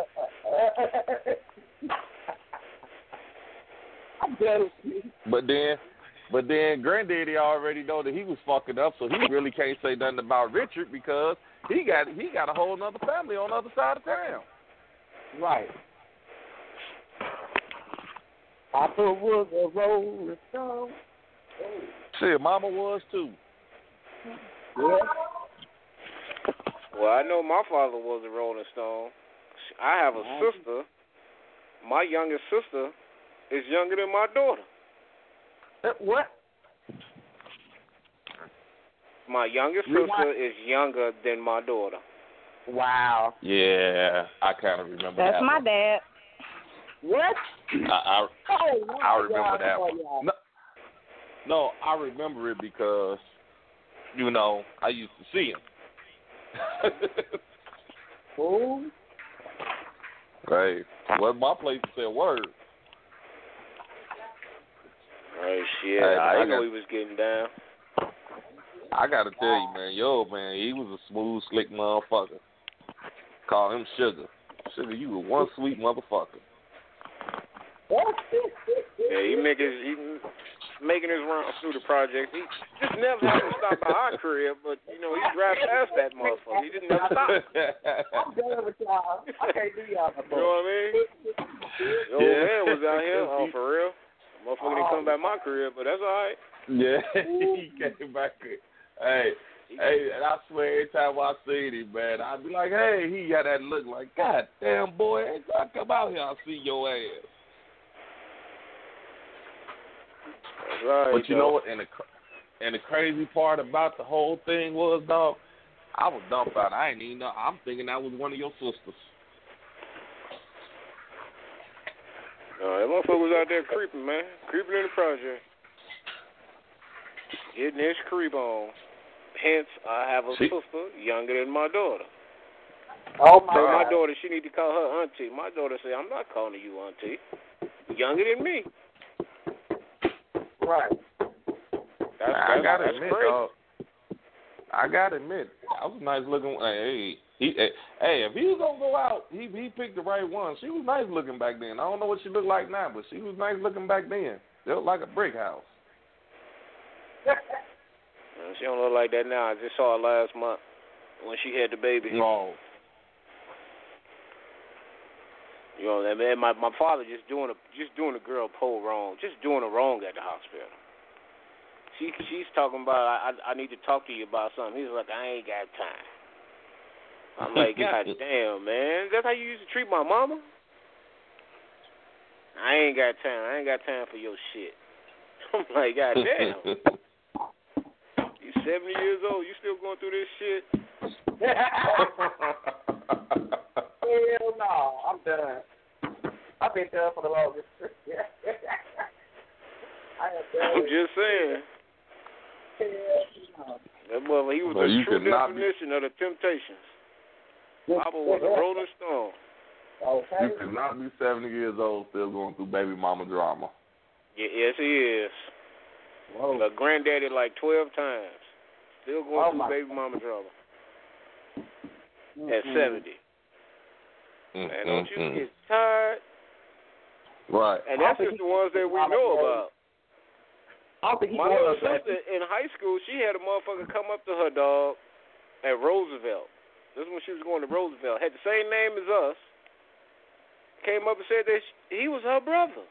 But then Granddaddy already know that he was fucking up, so he really can't say nothing about Richard because he got a whole other family on the other side of town. Right. Papa was a rolling stone. Shit, Mama was too. Yeah. Well, I know my father was a Rolling Stone. I have a sister. My youngest sister is younger than my daughter. What? My youngest sister is younger than my daughter. Wow. Yeah, I kind of remember that. That's my dad. What? I remember that one. No, I remember it because, you know, I used to see him. Oh. Hey, wasn't my place to say a word. Hey, shit, hey, I know he was getting down. I got to tell you, man, he was a smooth, slick motherfucker. Call him Sugar. Sugar, you were one sweet motherfucker. Yeah, he making his rounds through the project. He just never had to stop by our crib, but, you know, he drive past that motherfucker. He just never stopped. I'm done with y'all. I can't do y'all no more. You know what I mean? Your old man was out here. Oh, for real? Motherfucker didn't come back my crib, but that's all right. Yeah, he came back. Hey, and I swear every time I see him, man, I'd be like, hey, he got that look like, God damn, boy, every time I come out here, I'll see your ass. That's right, but you know what? And the crazy part about the whole thing was, dog, I was dumbfounded. I ain't even know. I'm thinking that was one of your sisters. That motherfucker was out there creeping, man. Creeping in the project. Getting his creep on. Hence, I have a sister younger than my daughter. Oh, my so God. my daughter, she need to call her auntie. My daughter say, I'm not calling you auntie. Younger than me. Right. I gotta admit, crazy. dog. I gotta admit, that was nice looking. Hey, if he was gonna go out, he picked the right one. She was nice looking back then. I don't know what she looked like now, but she was nice looking back then. They looked like a brick house. She don't look like that now. I just saw her last month when she had the baby. No. You know, and my father just doing a girl pole wrong, just doing her wrong at the hospital. She's talking about I need to talk to you about something. He's like, I ain't got time. I'm like, God damn, man, that's how you used to treat my mama? I ain't got time. I ain't got time for your shit. I'm like, God damn. You 70 years old, you still going through this shit? Hell no, I'm done. I've been done for the longest. I'm just saying. That mother, he was the true definition of the Temptations. Papa was a Rolling Stone. Okay. You cannot be 70 years old still going through baby mama drama. Yes, he is. Whoa. A granddaddy like 12 times. Still going through baby mama drama. At 70. Man, don't you get tired? Right. And that's just the ones that we know about. My little sister in high school, she had a motherfucker come up to her dog at Roosevelt. This is when she was going to Roosevelt. Had the same name as us. Came up and said that he was her brother.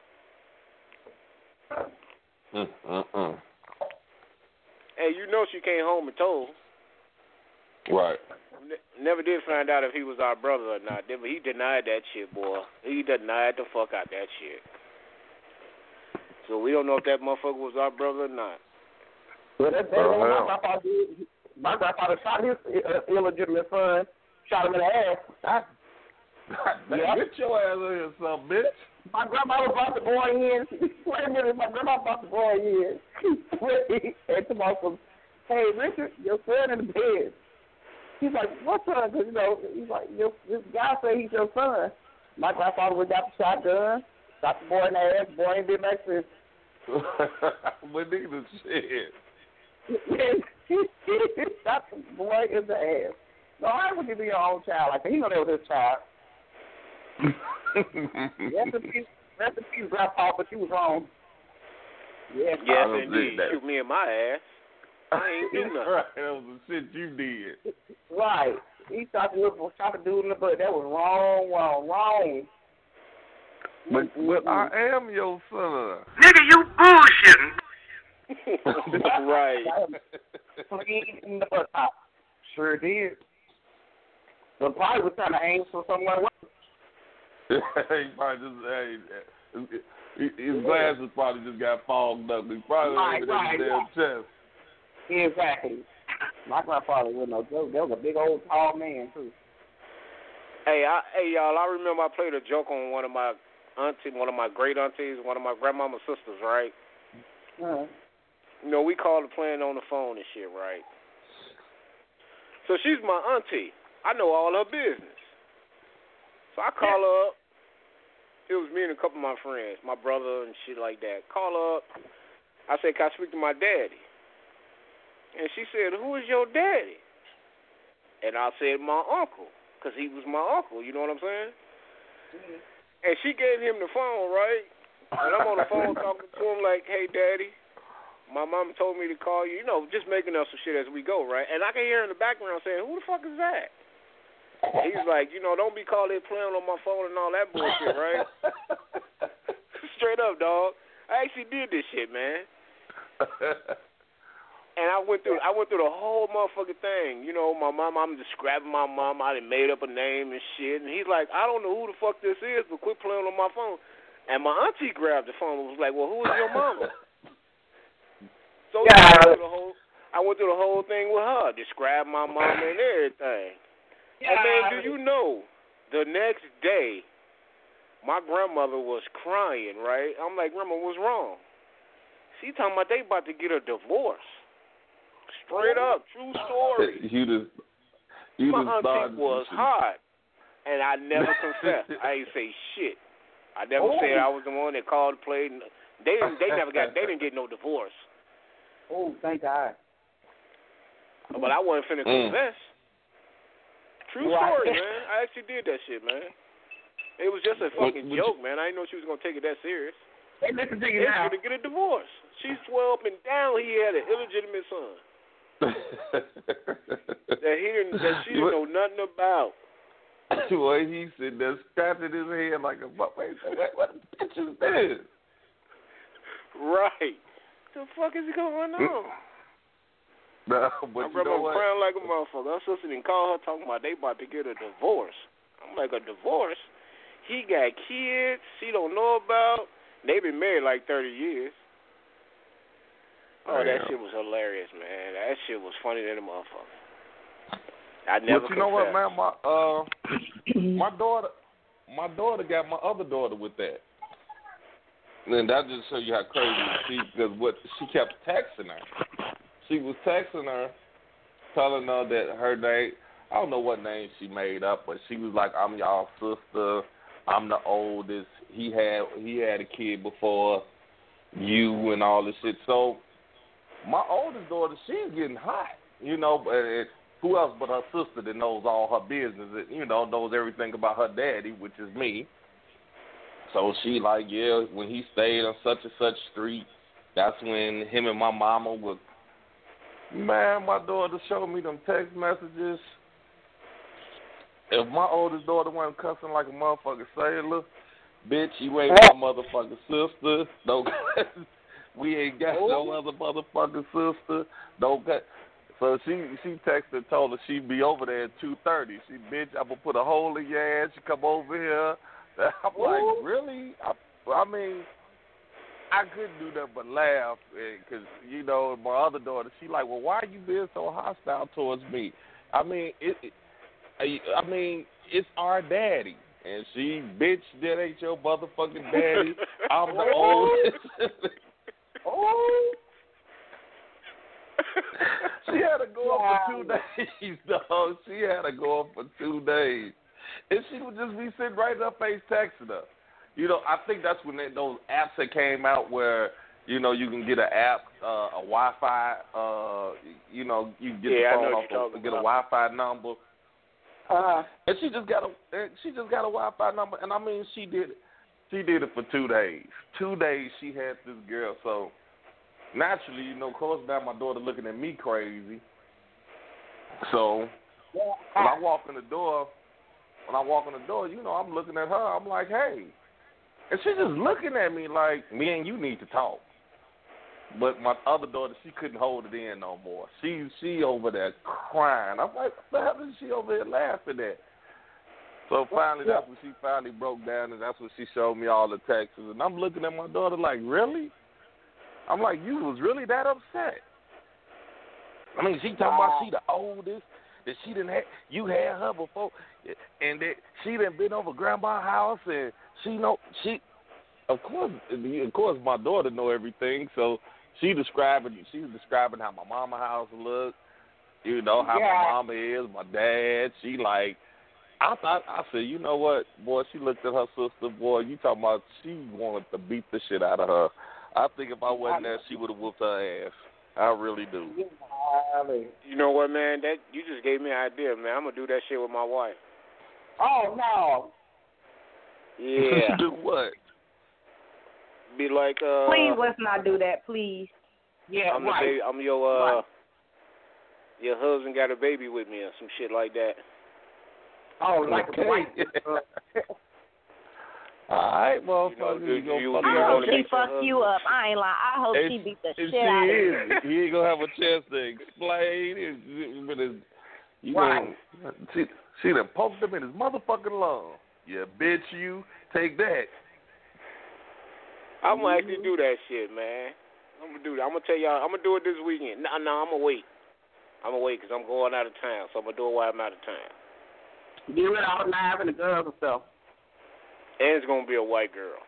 And you know she came home and told. Right. Never did find out if he was our brother or not. But he denied that shit, boy. He denied the fuck out that shit. So we don't know if that motherfucker was our brother or not. Well, that's better than what my grandfather did. My grandfather shot his illegitimate son, shot him in the ass. Get your ass in here, son, bitch. My grandmother brought the boy in. Wait a minute, my grandma brought the boy in. And tomorrow, hey, Richard, your son in the bed. He's like, what son? Because, he's like, this guy say he's your son. My grandfather would got the shotgun, shot the boy in the ass, boy ain't been back since. But nigga, shit. Shot the boy in the ass. No, I wouldn't be your own child like that. He know that was his child. Rest in peace, Grandpa, but you was wrong. Yes, indeed. Shoot me in my ass. I ain't do nothing. Right, that was the shit you did. Right. He shot the dude in the butt. That was wrong. But I am your son. Nigga, you bullshitting. Right. Clean in the butt top. Sure did. The probably was trying to aim for somewhere else. He probably just, his glasses probably just got fogged up. He probably aimed it in his damn chest. Exactly. My grandfather wasn't no joke. That was a big old tall man too. Hey, y'all! I remember I played a joke on one of my great aunties, one of my grandmama's sisters, right? Uh-huh. We called her playing on the phone and shit, right? So she's my auntie. I know all her business. So I call her up. It was me and a couple of my friends, my brother and shit like that. Call her up. I said, can I speak to my daddy? And she said, who is your daddy? And I said, my uncle, because he was my uncle, you know what I'm saying? Mm-hmm. And she gave him the phone, right? And I'm on the phone talking to him like, hey, daddy, my mom told me to call you, just making up some shit as we go, right? And I can hear in the background saying, who the fuck is that? He's like, don't be calling playing on my phone and all that bullshit, right? Straight up, dog. I actually did this shit, man. And I went through the whole motherfucking thing. My mom, I'm describing my mom. I done made up a name and shit. And he's like, I don't know who the fuck this is, but quit playing on my phone. And my auntie grabbed the phone and was like, well, who is your mama? So I went through the whole thing with her, described my mama and everything. Yeah. And man, do you know, the next day, my grandmother was crying, right? I'm like, Grandma, what's wrong? She talking about they about to get a divorce. Straight up, true story. My auntie was hot, and I never confessed. I ain't say shit. I never said I was the one that called to play. They didn't get no divorce. Oh, thank God. But I wasn't finna confess. True story, man. I actually did that shit, man. It was just a fucking joke, man. I didn't know she was gonna take it that serious. Hey, listen to you now. He's gonna get a divorce. She swore up and down he had an illegitimate son that she didn't know nothing about. Boy, he sitting there scratching his head like a what bitch is this? Right. The fuck is going on? No, but my you brother know what? crying like a motherfucker. Her sister didn't call her talking about they about to get a divorce. I'm like, a divorce? He got kids she don't know about. They been married like 30 years. Oh, that shit was hilarious, man. That shit was funny than a motherfucker. I never. But you know what, man? My daughter got my other daughter with that, and that just show you how crazy because what she kept texting her. She was texting her, telling her that her name. I don't know what name she made up, but she was like, "I'm y'all sister. I'm the oldest. He had a kid before you and all this shit." So my oldest daughter, she's getting hot, you know. Who else but her sister that knows all her business, you know, knows everything about her daddy, which is me. So she like, yeah, when he stayed on such and such street, that's when him and my mama was. Man, my daughter showed me them text messages. If my oldest daughter wasn't cussing like a motherfucking sailor, bitch, you ain't my motherfucking sister. Don't. We ain't got no other motherfucking sister. Don't got. So she texted and told her she'd be over there at 2:30. She, bitch, I'm going to put a hole in your ass. You come over here. I'm like, really? I mean, I couldn't do nothing but laugh because, you know, my other daughter, she like, well, why are you being so hostile towards me? I mean, it's our daddy. And she, bitch, that ain't your motherfucking daddy. I'm the oldest. She had to go up for 2 days, dog. She had to go up for 2 days. And she would just be sitting right in her face texting her. You know, I think that's when those apps that came out where, you know, you can get an app, a Wi-Fi, you know, you can get the phone off to get a Wi-Fi number. And she just got a Wi-Fi number. And, I mean, she did it for 2 days. 2 days she had this girl, so naturally, you know, of course, now my daughter looking at me crazy. So when I walk in the door, you know, I'm looking at her. I'm like, hey. And she's just looking at me like, me and you need to talk. But my other daughter, she couldn't hold it in no more. She over there crying. I'm like, what the hell is she over there laughing at? So finally, that's when she finally broke down, and that's when she showed me all the texts. And I'm looking at my daughter like, really? I'm like, you was really that upset? I mean, she talking about she the oldest, that she didn't have, you had her before, and that she done been over grandma's house, and of course, my daughter know everything, so she's describing how my mama house look, you know, how my mama is, my dad. She like, I said, you know what, boy, she looked at her sister, boy, you talking about she wanted to beat the shit out of her. I think if I wasn't there, she would have whooped her ass. I really do. You know what, man? That you just gave me an idea, man. I'm gonna do that shit with my wife. Oh no. Yeah. Do what? Be like, please let's not do that, please. Yeah, I'm your your husband got a baby with me or some shit like that. Oh, like a white. All right, motherfucker. I hope she fuck you up. I ain't lying. I hope she beat the shit out of you. He ain't gonna have a chance to explain. She done poked him in his motherfucking lung. Yeah, bitch, you take that. I'm gonna actually do that shit, man. I'm gonna do that. I'm gonna tell y'all. I'm gonna do it this weekend. No, I'm gonna wait. Because I'm going out of town. So I'm gonna do it while I'm out of town. Do it all live and the girls and stuff. And it's gonna be a white girl.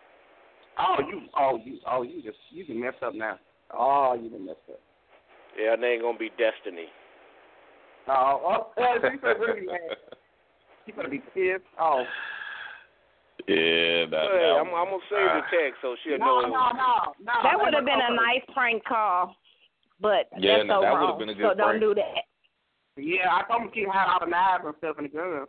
You can mess up now. Oh, you can mess up. Yeah, her name gonna be Destiny. She's really mad. She's gonna be pissed off. Yeah, I'm gonna save the text so she'll know. No. That would have been a nice prank call, but that's so that wrong. Would have been a good so prank. don't do that. Yeah, I told him to keep all the knives and stuff in the gun.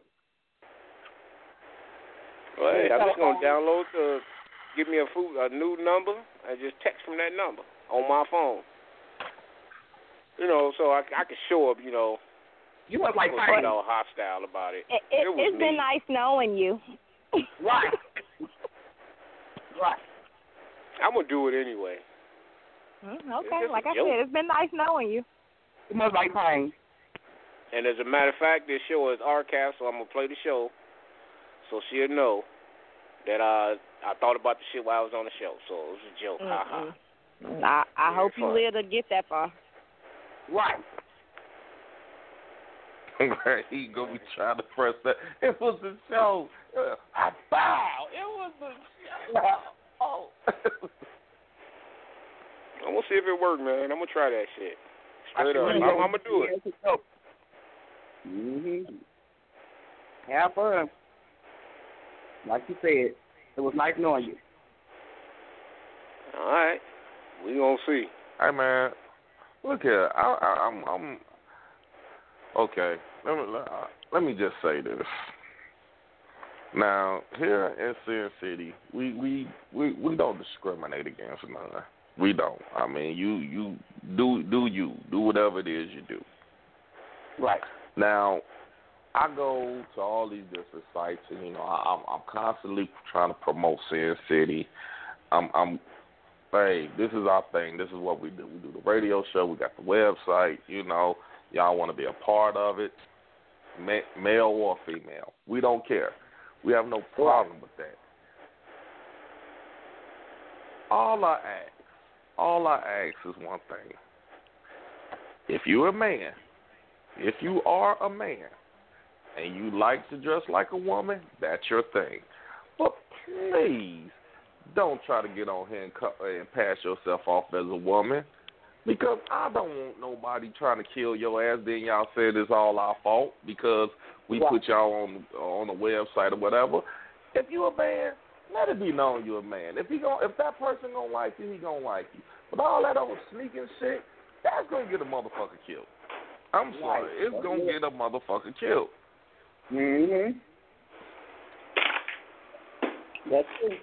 Well, hey, I'm just gonna download give me a new number and just text from that number on my phone. You know, so I can show up, you know, You was like I was all hostile about it. It's been nice knowing you. Right. Right. I'm gonna do it anyway. Okay, like I said, it's been nice knowing you. You must like pain. And as a matter of fact, this show is archived, so I'm gonna play the show, so she'll know that I thought about the shit while I was on the show. So it was a joke. Ha. I hope you live to get that far. Right. He gonna be trying to press that. It was the show. I bow. It was the show. Oh. I'm gonna see if it works, man. I'm gonna try that shit. Straight up. I'm gonna do it. Have fun. Like you said, it was nice knowing you. All right. We gonna see. Hey man, look here. I'm okay. Let me just say this. Now here in Sin City, we don't discriminate against none. We don't. I mean, you do whatever it is you do. Right. Now, I go to all these different sites, and I'm constantly trying to promote Sin City. Hey, this is our thing. This is what we do. We do the radio show. We got the website. Y'all want to be a part of it, male or female. We don't care. We have no problem with that. All I ask is one thing. If you're a man, if you are a man, and you like to dress like a woman, that's your thing. But please don't try to get on here and pass yourself off as a woman, because I don't want nobody trying to kill your ass. Then y'all said it's all our fault because we put y'all on the website or whatever. If you a man, let it be known you're a man. If that person gonna like you, he gonna like you. But all that old sneaking shit, that's gonna get a motherfucker killed. I'm sorry, it's gonna get a motherfucker killed. Mhm. That's true.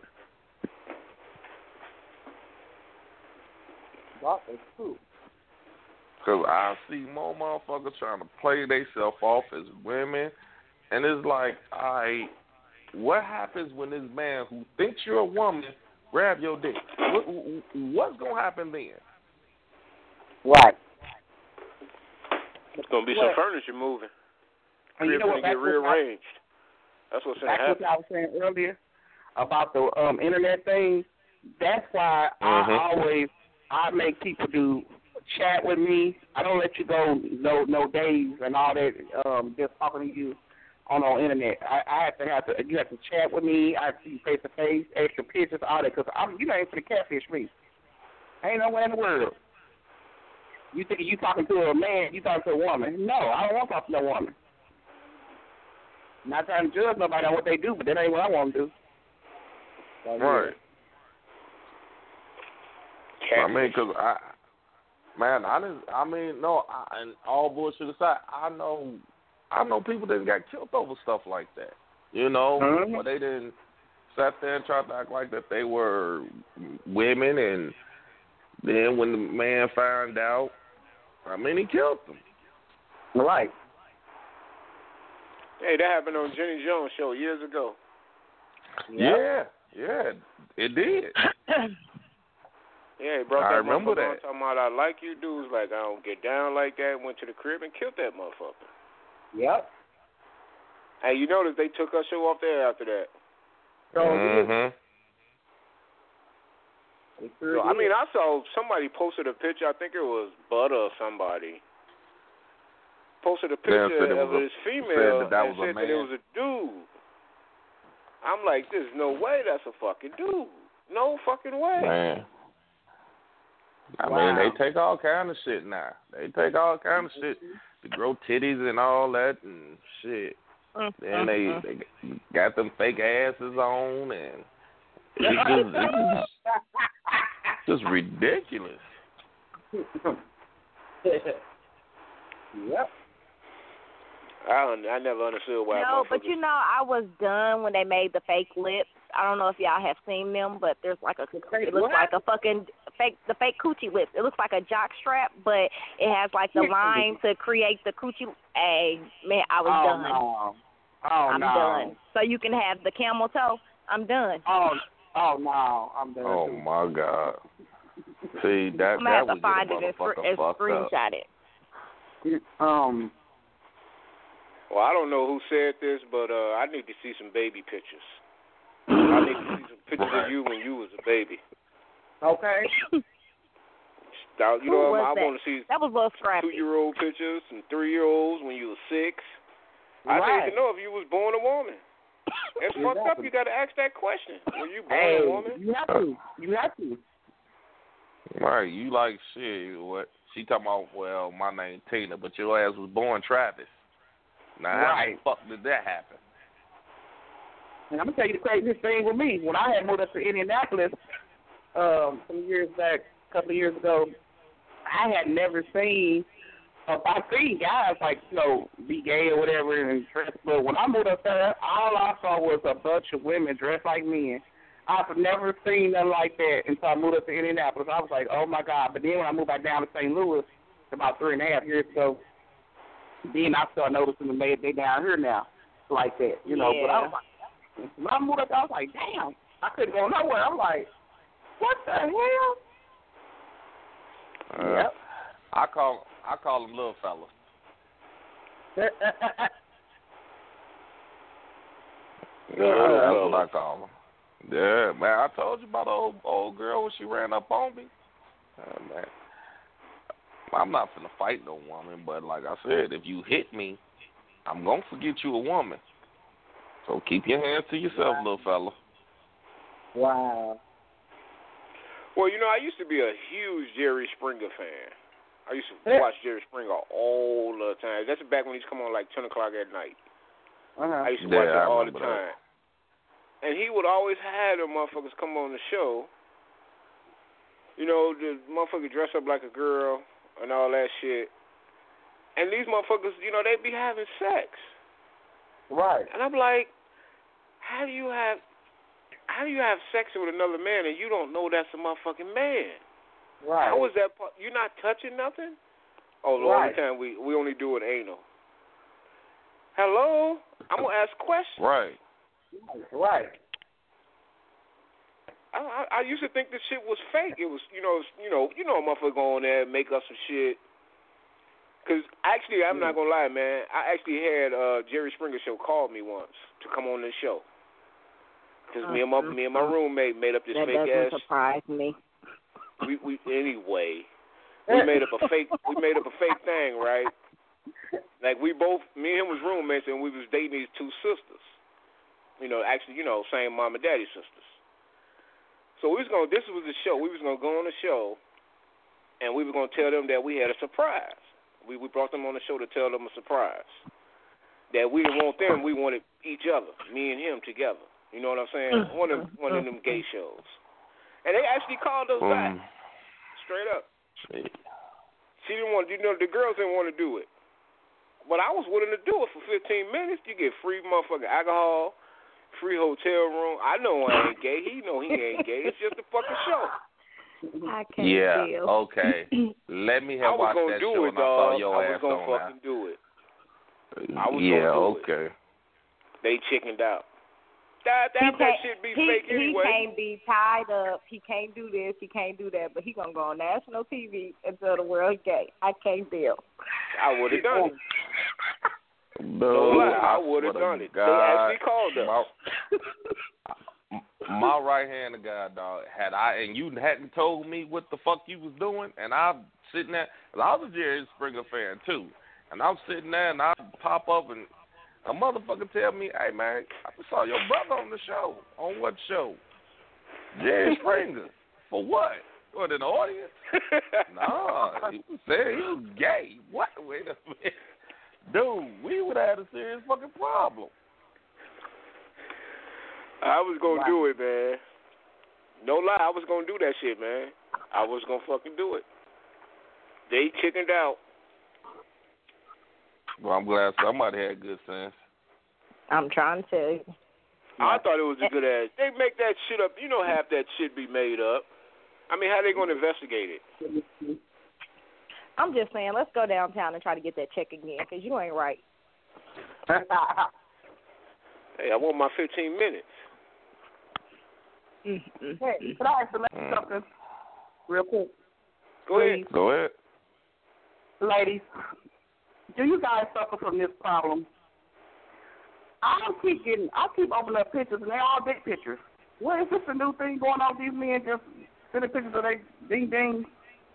That is true. Because I see more motherfuckers trying to play themselves off as women, and it's like, what happens when this man who thinks you're a woman grab your dick? What's gonna happen then? Right. It's gonna be some furniture moving. It's gonna get rearranged. That's what's gonna happen. That's what I was saying earlier about the internet thing. That's why I make people do chat with me. I don't let you go no days and all that. Just talking to you on internet. You have to chat with me. I see you face to face, extra pictures, all that. Because you ain't for the catfish me. Ain't nowhere in the world. You think you talking to a man? You talking to a woman? No, I don't want to talk to no woman. Not trying to judge nobody on what they do, but that ain't what I want to do. So, right. I mean, because and all bullshit aside, I know people that got killed over stuff like that. But they didn't sat there and tried to act like that they were women, and then when the man found out, he killed them. Right. Hey, that happened on Jenny Jones' show years ago. Yeah, it did. Yeah, he brought I that remember motherfucker that. on, talking about I like you dudes, like I don't get down like that, went to the crib and killed that motherfucker. Yep. Hey, you notice they took our show off there after that. So, I saw somebody posted a picture, I think it was Butter or somebody, posted a picture of this female and said that it was a dude. I'm like, there's no way that's a fucking dude. No fucking way. Man. I mean, they take all kind of shit now. They take all kind of shit to grow titties and all that and shit. Then they got them fake asses on, and it's just ridiculous. Yep. I never understood why. No, but I was done when they made the fake lips. I don't know if y'all have seen them, but there's like it looks like a fucking the fake coochie lips. It looks like a jock strap, but it has like the line to create the coochie. Hey, man, I was done. No. I'm done. So you can have the camel toe. I'm done. Oh no, I'm done. Oh my God. See that I'm gonna have would to find get a it motherfucker and fucked up. screenshot it. Well, I don't know who said this, but I need to see some baby pictures. I need to see some pictures of you when you was a baby. Okay. I want to see that was a little scrappy. 2-year-old pictures and 3-year-olds when you were 6. I need to know if you was born a woman. It's fucked up. You got to ask that question. Were you born a woman? You have to. Right, you like shit. What? She talking about, well, my name Tina, but your ass was born Travis. Now, how the fuck did that happen? And I'm going to tell you the craziest thing with me. When I had moved up to Indianapolis some years back, a couple of years ago, I had never seen, I've seen guys like, be gay or whatever and dress, but when I moved up there, all I saw was a bunch of women dressed like men. I've never seen nothing like that until I moved up to Indianapolis. I was like, oh, my God. But then when I moved back down to St. Louis about 3.5 years ago, then I started noticing them they down here now like that, But I was like, when I moved up there, I was like, damn, I couldn't go nowhere. I'm like, what the hell? Yep. I call them little fellas. Yeah, That's what I call them. Yeah, man, I told you about the old girl when she ran up on me. Man, I'm not finna fight no woman, but like I said, if you hit me, I'm gonna forget you a woman. So keep your hands to yourself, little fella. Wow. Well, I used to be a huge Jerry Springer fan. I used to watch Jerry Springer all the time. That's back when he's come on like 10 o'clock at night. I used to watch it all the time. And he would always have the motherfuckers come on the show. The motherfucker dress up like a girl and all that shit. And these motherfuckers, they be having sex. Right. And I'm like, how do you have sex with another man and you don't know that's a motherfucking man? Right. How is that? You're not touching nothing? Oh, the only time we only do it anal. Hello? I'm gonna ask questions. Right. Right. I used to think this shit was fake. It was, a motherfucker go on there and make up some shit. Because actually, I'm not going to lie, man. I actually had Jerry Springer show called me once to come on this show. Because me and my roommate made up this fake ass. That doesn't surprise me. We anyway, we made up a fake thing, right? Like me and him was roommates, and we was dating these two sisters. Same mom and daddy sisters. So this was the show. We was gonna go on the show, and we were gonna tell them that we had a surprise. We brought them on the show to tell them a surprise. That we didn't want them, we wanted each other, me and him together. You know what I'm saying? One of them gay shows. And they actually called us back. Straight up. She didn't want the girls didn't want to do it. But I was willing to do it for 15 minutes. You get free motherfucking alcohol, free hotel room. I know I ain't gay. He know he ain't gay. It's just a fucking show. I can't deal. Okay. Let me have watched that show and I saw your ass on I was gonna fucking do it. I was gonna do okay. They chickened out. That shit be fake anyway. He can't be tied up. He can't do this. He can't do that. But he gonna go on national TV and tell the world gay. I can't deal. I would have done it. No, I would have done it. They actually called us. My right hand of God, dog, and you hadn't told me what the fuck you was doing, and I'm sitting there, I was a Jerry Springer fan too, and I'm sitting there and I pop up and a motherfucker tell me, hey man, I saw your brother on the show. On what show? Jerry Springer. For what? What, in the audience? No, he was saying he was gay. What? Wait a minute. Dude, we would have had a serious fucking problem. I was going to do it, man. No lie, I was going to do that shit, man. I was going to fucking do it. They chickened out. Well, I'm glad somebody had good sense. I'm trying to tell you. I thought it was a good ass. They make that shit up. Half that shit be made up. I mean, how they going to investigate it? I'm just saying, let's go downtown and try to get that check again, because you ain't right. Hey, I want my 15 minutes. Hey, could I ask you something real quick? Go ahead. Go ahead. Ladies, do you guys suffer from this problem? I keep opening up pictures, and they're all dick pictures. What is this a new thing going on? These men just sending pictures of their ding-ding?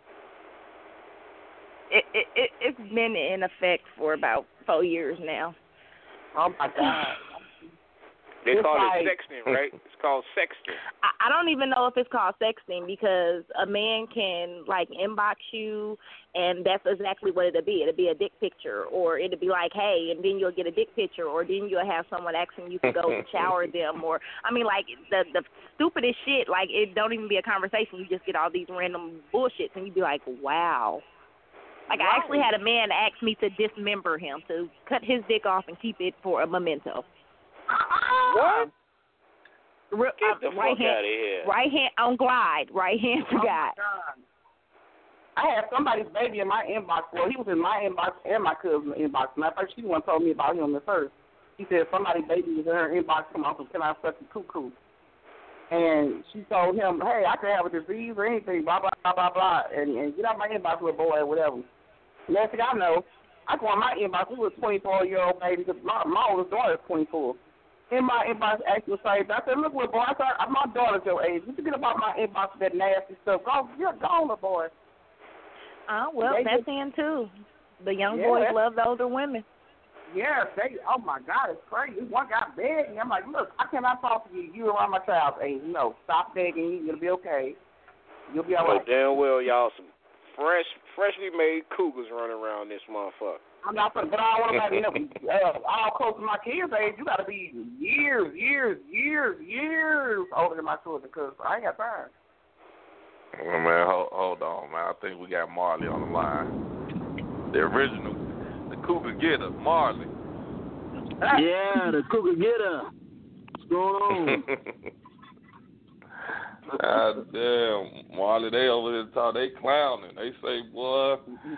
It's been in effect for about 4 years now. Oh, my God. They call it sexting, right? It's called sexting. I don't even know if it's called sexting, because a man can, like, inbox you, and that's exactly what it'll be. It'll be a dick picture, or it'll be like, hey, and then you'll get a dick picture, or then you'll have someone asking you to go and shower them, or, I mean, like, the stupidest shit, like, it don't even be a conversation. You just get all these random bullshits, and you be like, wow. Like, I actually had a man ask me to dismember him, to cut his dick off and keep it for a memento. What? Get the right fuck hand, out of here. Right hand on glide. Right hand to God. I had somebody's baby in my inbox. Well, he was in my inbox and my cousin's inbox. And at first, she the one told me about him at first. She said somebody's baby was in her inbox. Come on, so can I suck the cuckoo? And she told him, hey, I could have a disease or anything, blah, blah, blah, blah, blah. And get out my inbox, little boy, or whatever. Next thing I know, I go on my inbox. We was a 24-year-old baby, because my oldest daughter is 24. In my inbox, asking the same thing. I said, look, little boy, I thought my daughter's your age. You forget about my inbox with that nasty stuff. You're gone, little boy. Oh, well, that's in, too. The young boys love the older women. Yeah, oh, my God, it's crazy. One guy begging. I'm like, look, I cannot talk to you. You around my child's age. No, stop begging. You'll be okay. You'll be all right. Damn well, y'all some freshly made cougars running around this motherfucker. I'm not, but I don't want to be all close to my kids' age. You got to be years older than my children, because I ain't got time. Well, man, hold on, man. I think we got Marley on the line. The original, the Cougar Getter, Marley. Yeah, the Cougar Getter. What's going on? God damn, Marley, they over there talk, they clowning. They say, boy,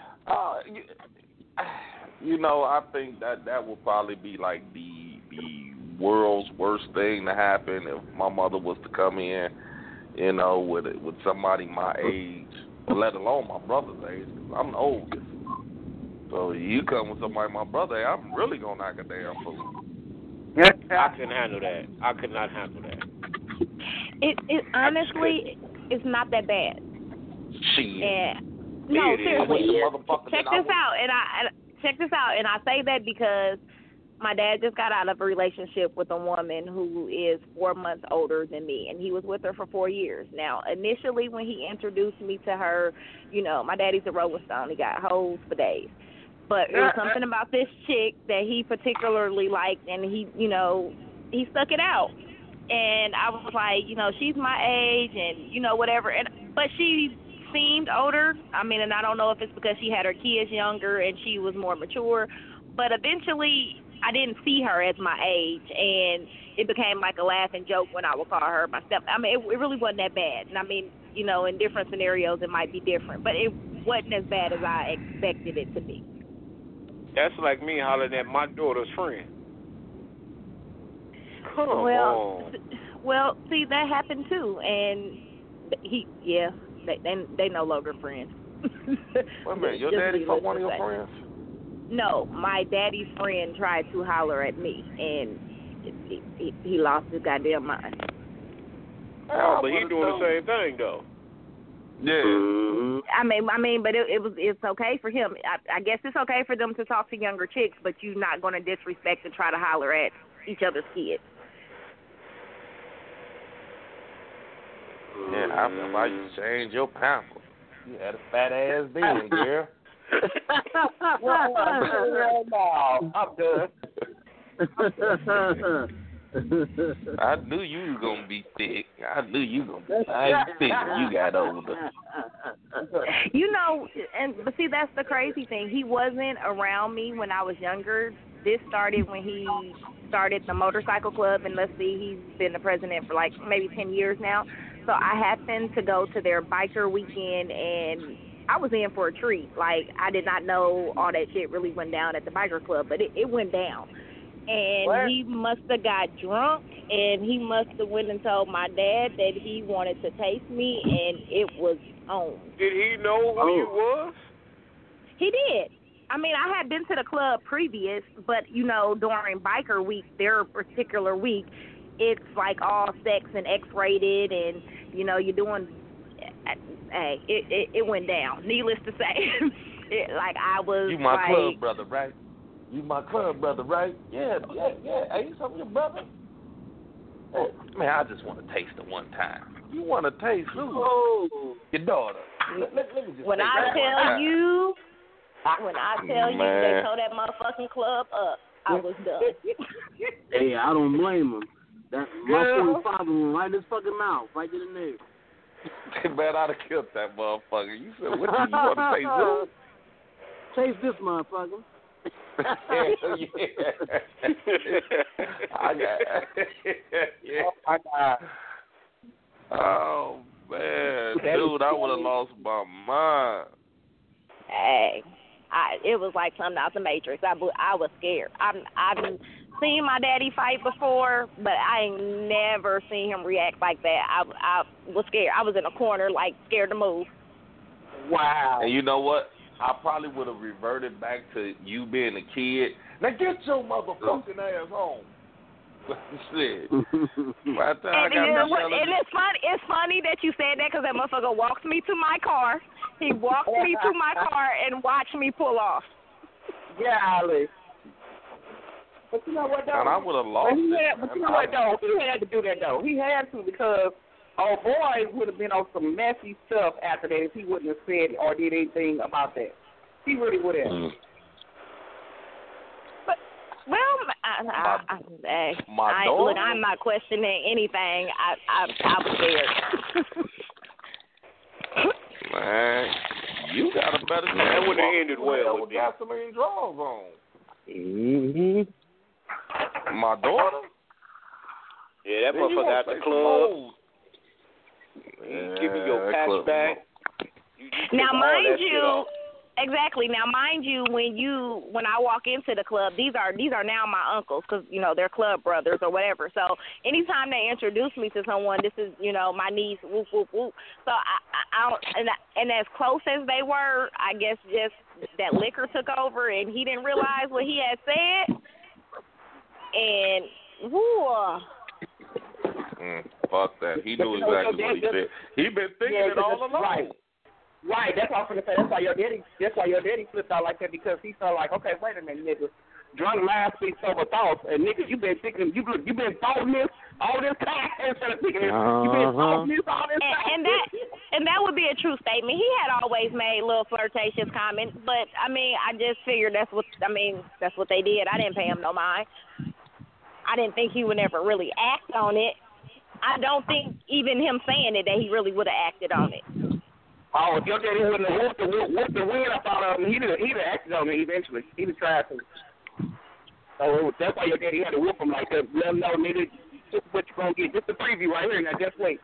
you know, I think that will probably be like the world's worst thing to happen if my mother was to come in, you know, with somebody my age, let alone my brother's age. I'm the oldest. So you come with somebody my brother age, I'm really going to knock a damn fool. I couldn't handle that. I could not handle that. It honestly, it's not that bad. Shit. No, seriously. Check this out, and I say that because my dad just got out of a relationship with a woman who is 4 months older than me, and he was with her for 4 years. Now, initially when he introduced me to her, you know, my daddy's a Rolling Stone. He got hoes for days. But it was something about this chick that he particularly liked, and he, you know, he stuck it out. And I was like, you know, she's my age and, you know, whatever. But she seemed older. I mean, and I don't know if it's because she had her kids younger and she was more mature. But eventually I didn't see her as my age, and it became like a laughing joke when I would call her my step. I mean, it really wasn't that bad. And I mean, you know, in different scenarios it might be different. But it wasn't as bad as I expected it to be. That's like me hollering at my daughter's friend. Well, see, that happened too, and they no longer friends. Wait a minute, your daddy fucked one of your friends? No, my daddy's friend tried to holler at me, and he lost his goddamn mind. Oh, but he's doing the same thing though. Yeah. I mean, but it's okay for him. I guess it's okay for them to talk to younger chicks, but you're not going to disrespect and try to holler at each other's kids. Yeah, I feel like you changed your pampers. You had a fat ass bean, girl. I'm done. I knew you was gonna be thick. I knew you gonna be. I think you got older. You know, but see, that's the crazy thing. He wasn't around me when I was younger. This started when he started the motorcycle club, and let's see, he's been the president for like maybe 10 years now. So I happened to go to their biker weekend, and I was in for a treat. Like, I did not know all that shit really went down at the biker club, but it went down. And he must have got drunk, and he must have went and told my dad that he wanted to taste me, and it was on. Did he know who you was? He did. I mean, I had been to the club previous, but, you know, during biker week, their particular week, it's like all sex and X-rated, and, you know, you're doing, hey, it went down. Needless to say, I was You my club brother, right? You my club brother, right? Yeah. Hey, some of your brother? Hey, man, I just want to taste it one time. You want to taste who? Oh, your daughter. Let me just when I tell you, Man. they tore that motherfucking club up, I was done. Hey, I don't blame him. That's my 45 one right in his fucking mouth, right in the neck. Man, I'd have killed that motherfucker. You said, what do you want to taste who? Taste this motherfucker. Hell yeah. Oh, man. Dude, I would have lost my mind. Hey, it was like something out the Matrix. I was scared. I've seen my daddy fight before, but I ain't never seen him react like that. I was scared. I was in a corner, like, scared to move. Wow. And you know what? I probably would have reverted back to you being a kid. Now get your motherfucking ass home. Shit. By the time and it's funny that you said that, because that motherfucker walks me to my car. He walked me to my car and watched me pull off. Golly. But you know what, though? And I would have lost it. But you know what, though? He had to do that, though. He had to, because old boy would have been on some messy stuff after that if he wouldn't have said or did anything about that. He really would have. But, well, look, I'm not questioning anything. I was scared. Man, you got a better chance. That would have ended well with gasoline draws on. My daughter? Yeah, that motherfucker out the club. Give me your patch back. Now, mind you, exactly. Now, mind you, when I walk into the club, these are now my uncles, because, you know, they're club brothers or whatever. So anytime they introduce me to someone, this is, you know, my niece, whoop, whoop, whoop. So and as close as they were, I guess just that liquor took over, and he didn't realize what he had said. And, whoo. Fuck that. He knew exactly what he said. He been thinking it all along. Right. That's what I'm gonna say. That's why your daddy flipped out like that, because he felt like, okay, wait a minute, nigga. Drunk minds speak sober thoughts, and nigga, you been thinking, you been thoughting this all this time instead of thinking this. You been thoughting this all this time. And that would be a true statement. He had always made little flirtatious comments, but I mean, I just figured that's what they did. I didn't pay him no mind. I didn't think he would ever really act on it. I don't think even him saying it that he really would have acted on it. Oh, if your daddy wouldn't have whooped the wind up out of him, he'd have acted on it eventually. He'd have tried to. So that's why your daddy had to whoop him like that. Let him know, nigga, this is what you're going to get. Just a preview right here. Now, just wait.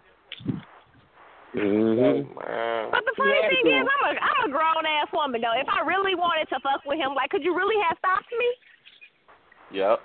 But the funny thing is, I'm a grown-ass woman, though. If I really wanted to fuck with him, like, could you really have stopped me? Yep.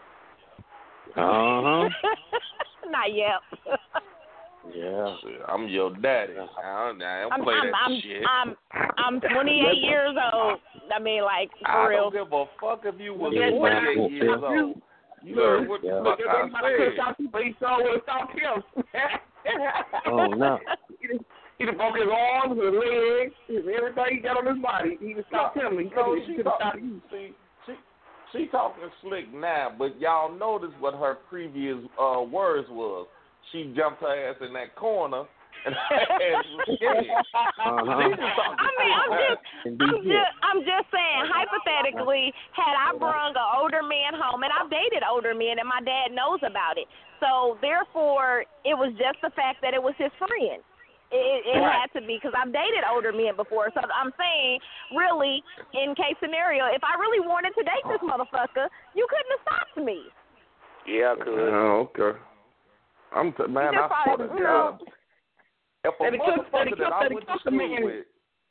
Not yet. Yeah, I'm your daddy. I don't play that shit. I'm 28 years old. I mean, like, for real. I don't give a fuck if you was 28 years old. You heard what the fuck I said. But he saw what stopped him. Oh, no. He done broke his arms, his legs, everything he got on his body. He was stopped him. He could have stopped you. She talking slick now, but y'all notice what her previous words was. She jumped her ass in that corner, and her ass was skinny. I'm just saying, hypothetically, had I brung an older man home, and I've dated older men, and my dad knows about it. So, therefore, it was just the fact that it was his friend. It had to be, because I've dated older men before. So I'm saying, really, in case scenario, if I really wanted to date this motherfucker, you couldn't have stopped me. Yeah, I could. Oh, okay. Man, I swear to God. If a motherfucker that I went to school with,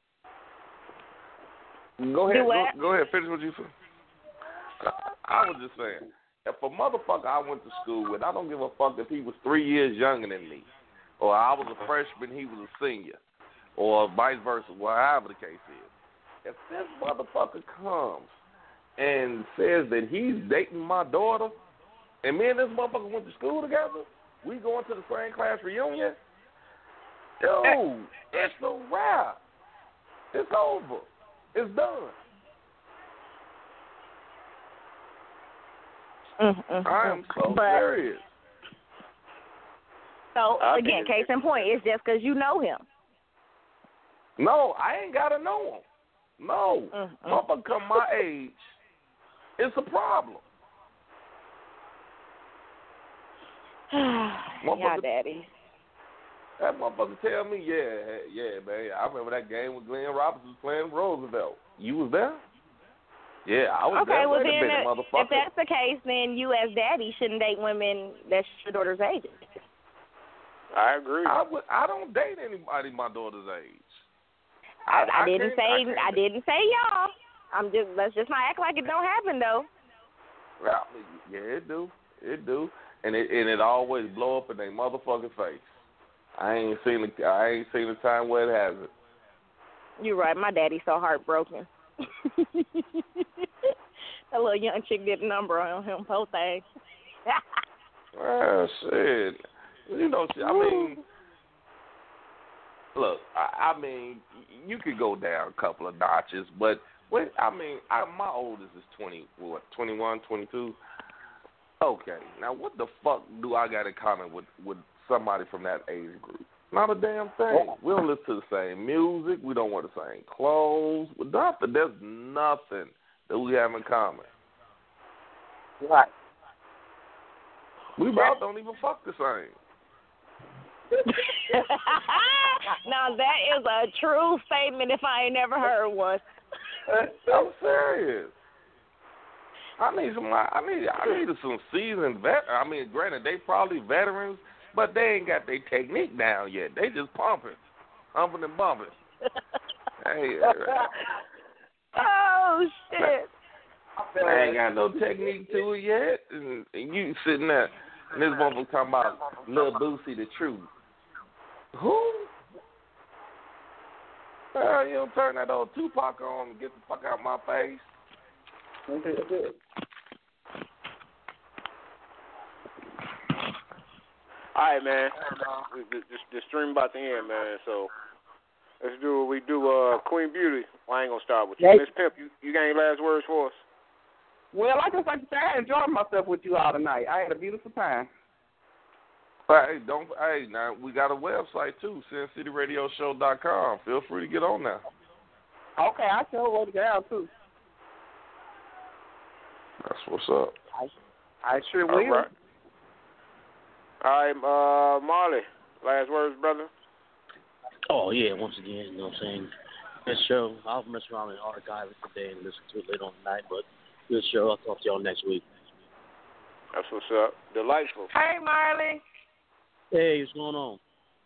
go ahead, finish what you said. I was just saying, if a motherfucker I went to school with, I don't give a fuck if he was 3 years younger than me, or I was a freshman, he was a senior, or vice versa, whatever the case is. If this motherfucker comes and says that he's dating my daughter, and me and this motherfucker went to school together, we going to the same class reunion, dude, it's a wrap. It's over. It's done. I am so serious. So, again, case in point, it's just because you know him. No, I ain't got to know him. No. Motherfucker come my age, it's a problem. Yeah, Daddy. That motherfucker tell me, yeah, man. I remember that game with Glenn Robinson playing Roosevelt. You was there? Yeah, I was there. Okay, well then, motherfucker. if that's the case, then you as daddy shouldn't date women that's your daughter's age. I agree. I don't date anybody my daughter's age. I didn't say y'all. Let's just not act like it don't happen though. Well, yeah, it do, and it always blow up in their motherfucking face. I ain't seen a time where it hasn't. You're right. My daddy's so heartbroken. That little young chick did a number on him, poor thing. Well, shit. You know, I mean, look, I mean, you could go down a couple of notches, but my oldest is 21, 22. Okay, now what the fuck do I got in common with somebody from that age group? Not a damn thing. We don't listen to the same music. We don't wear the same clothes. There's nothing that we have in common. Right. We both don't even fuck the same. Now that is a true statement if I ain't never heard one. I'm serious. I need some seasoned vet. I mean, granted, they probably veterans, but they ain't got their technique down yet. They just humping and bumping. Hey, oh shit! I ain't got no technique to it yet, and you sitting there, and this motherfucker talking about Lil Boosie the truth. Who? You don't turn that old Tupac on and get the fuck out of my face. All right, man. The stream about to end, man. So let's do what we do. Queen Beauty. Well, I ain't gonna start with you. Miss Pimp, you got any last words for us? Well, I just like to say I enjoyed myself with you all tonight. I had a beautiful time. Now we got a website too, SinCityRadioShow.com. Feel free to get on there. Okay, I sure wrote it down too. That's what's up. I sure will. All right, Marley, last words, brother. Oh yeah, once again, you know what I'm saying. Good show. I'll mess around and archive it today and listen to it later on tonight, but good show. I'll talk to y'all next week. That's what's up. Delightful. Hey, Marley. Hey, what's going on?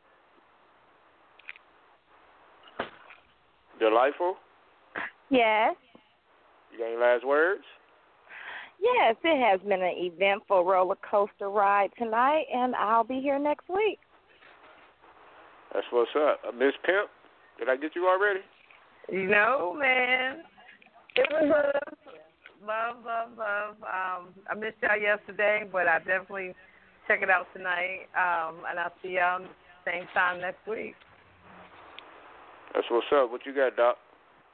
Delightful? Yes. You got any last words? Yes, it has been an eventful roller coaster ride tonight, and I'll be here next week. That's what's up. Miss Pimp, did I get you already? No, man. It was love. I missed y'all yesterday, but I definitely check it out tonight, and I'll see y'all same time next week. That's what's up. What you got, Doc?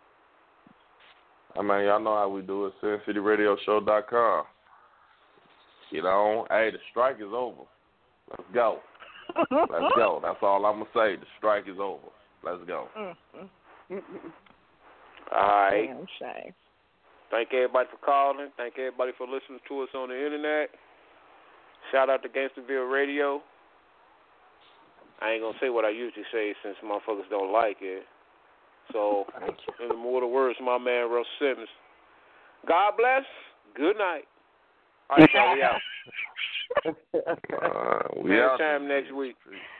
I mean, y'all know how we do it, SinCityRadioShow.com. You know, hey, the strike is over. Let's go. Let's go. That's all I'm going to say. The strike is over. Let's go. All right. Damn shame. Thank everybody for calling. Thank everybody for listening to us on the internet. Shout out to Gangsterville Radio. I ain't going to say what I usually say since motherfuckers don't like it. So, in the more the words of my man, Russ Simmons, God bless. Good night. All right, y'all, we out. We out. Same time next week.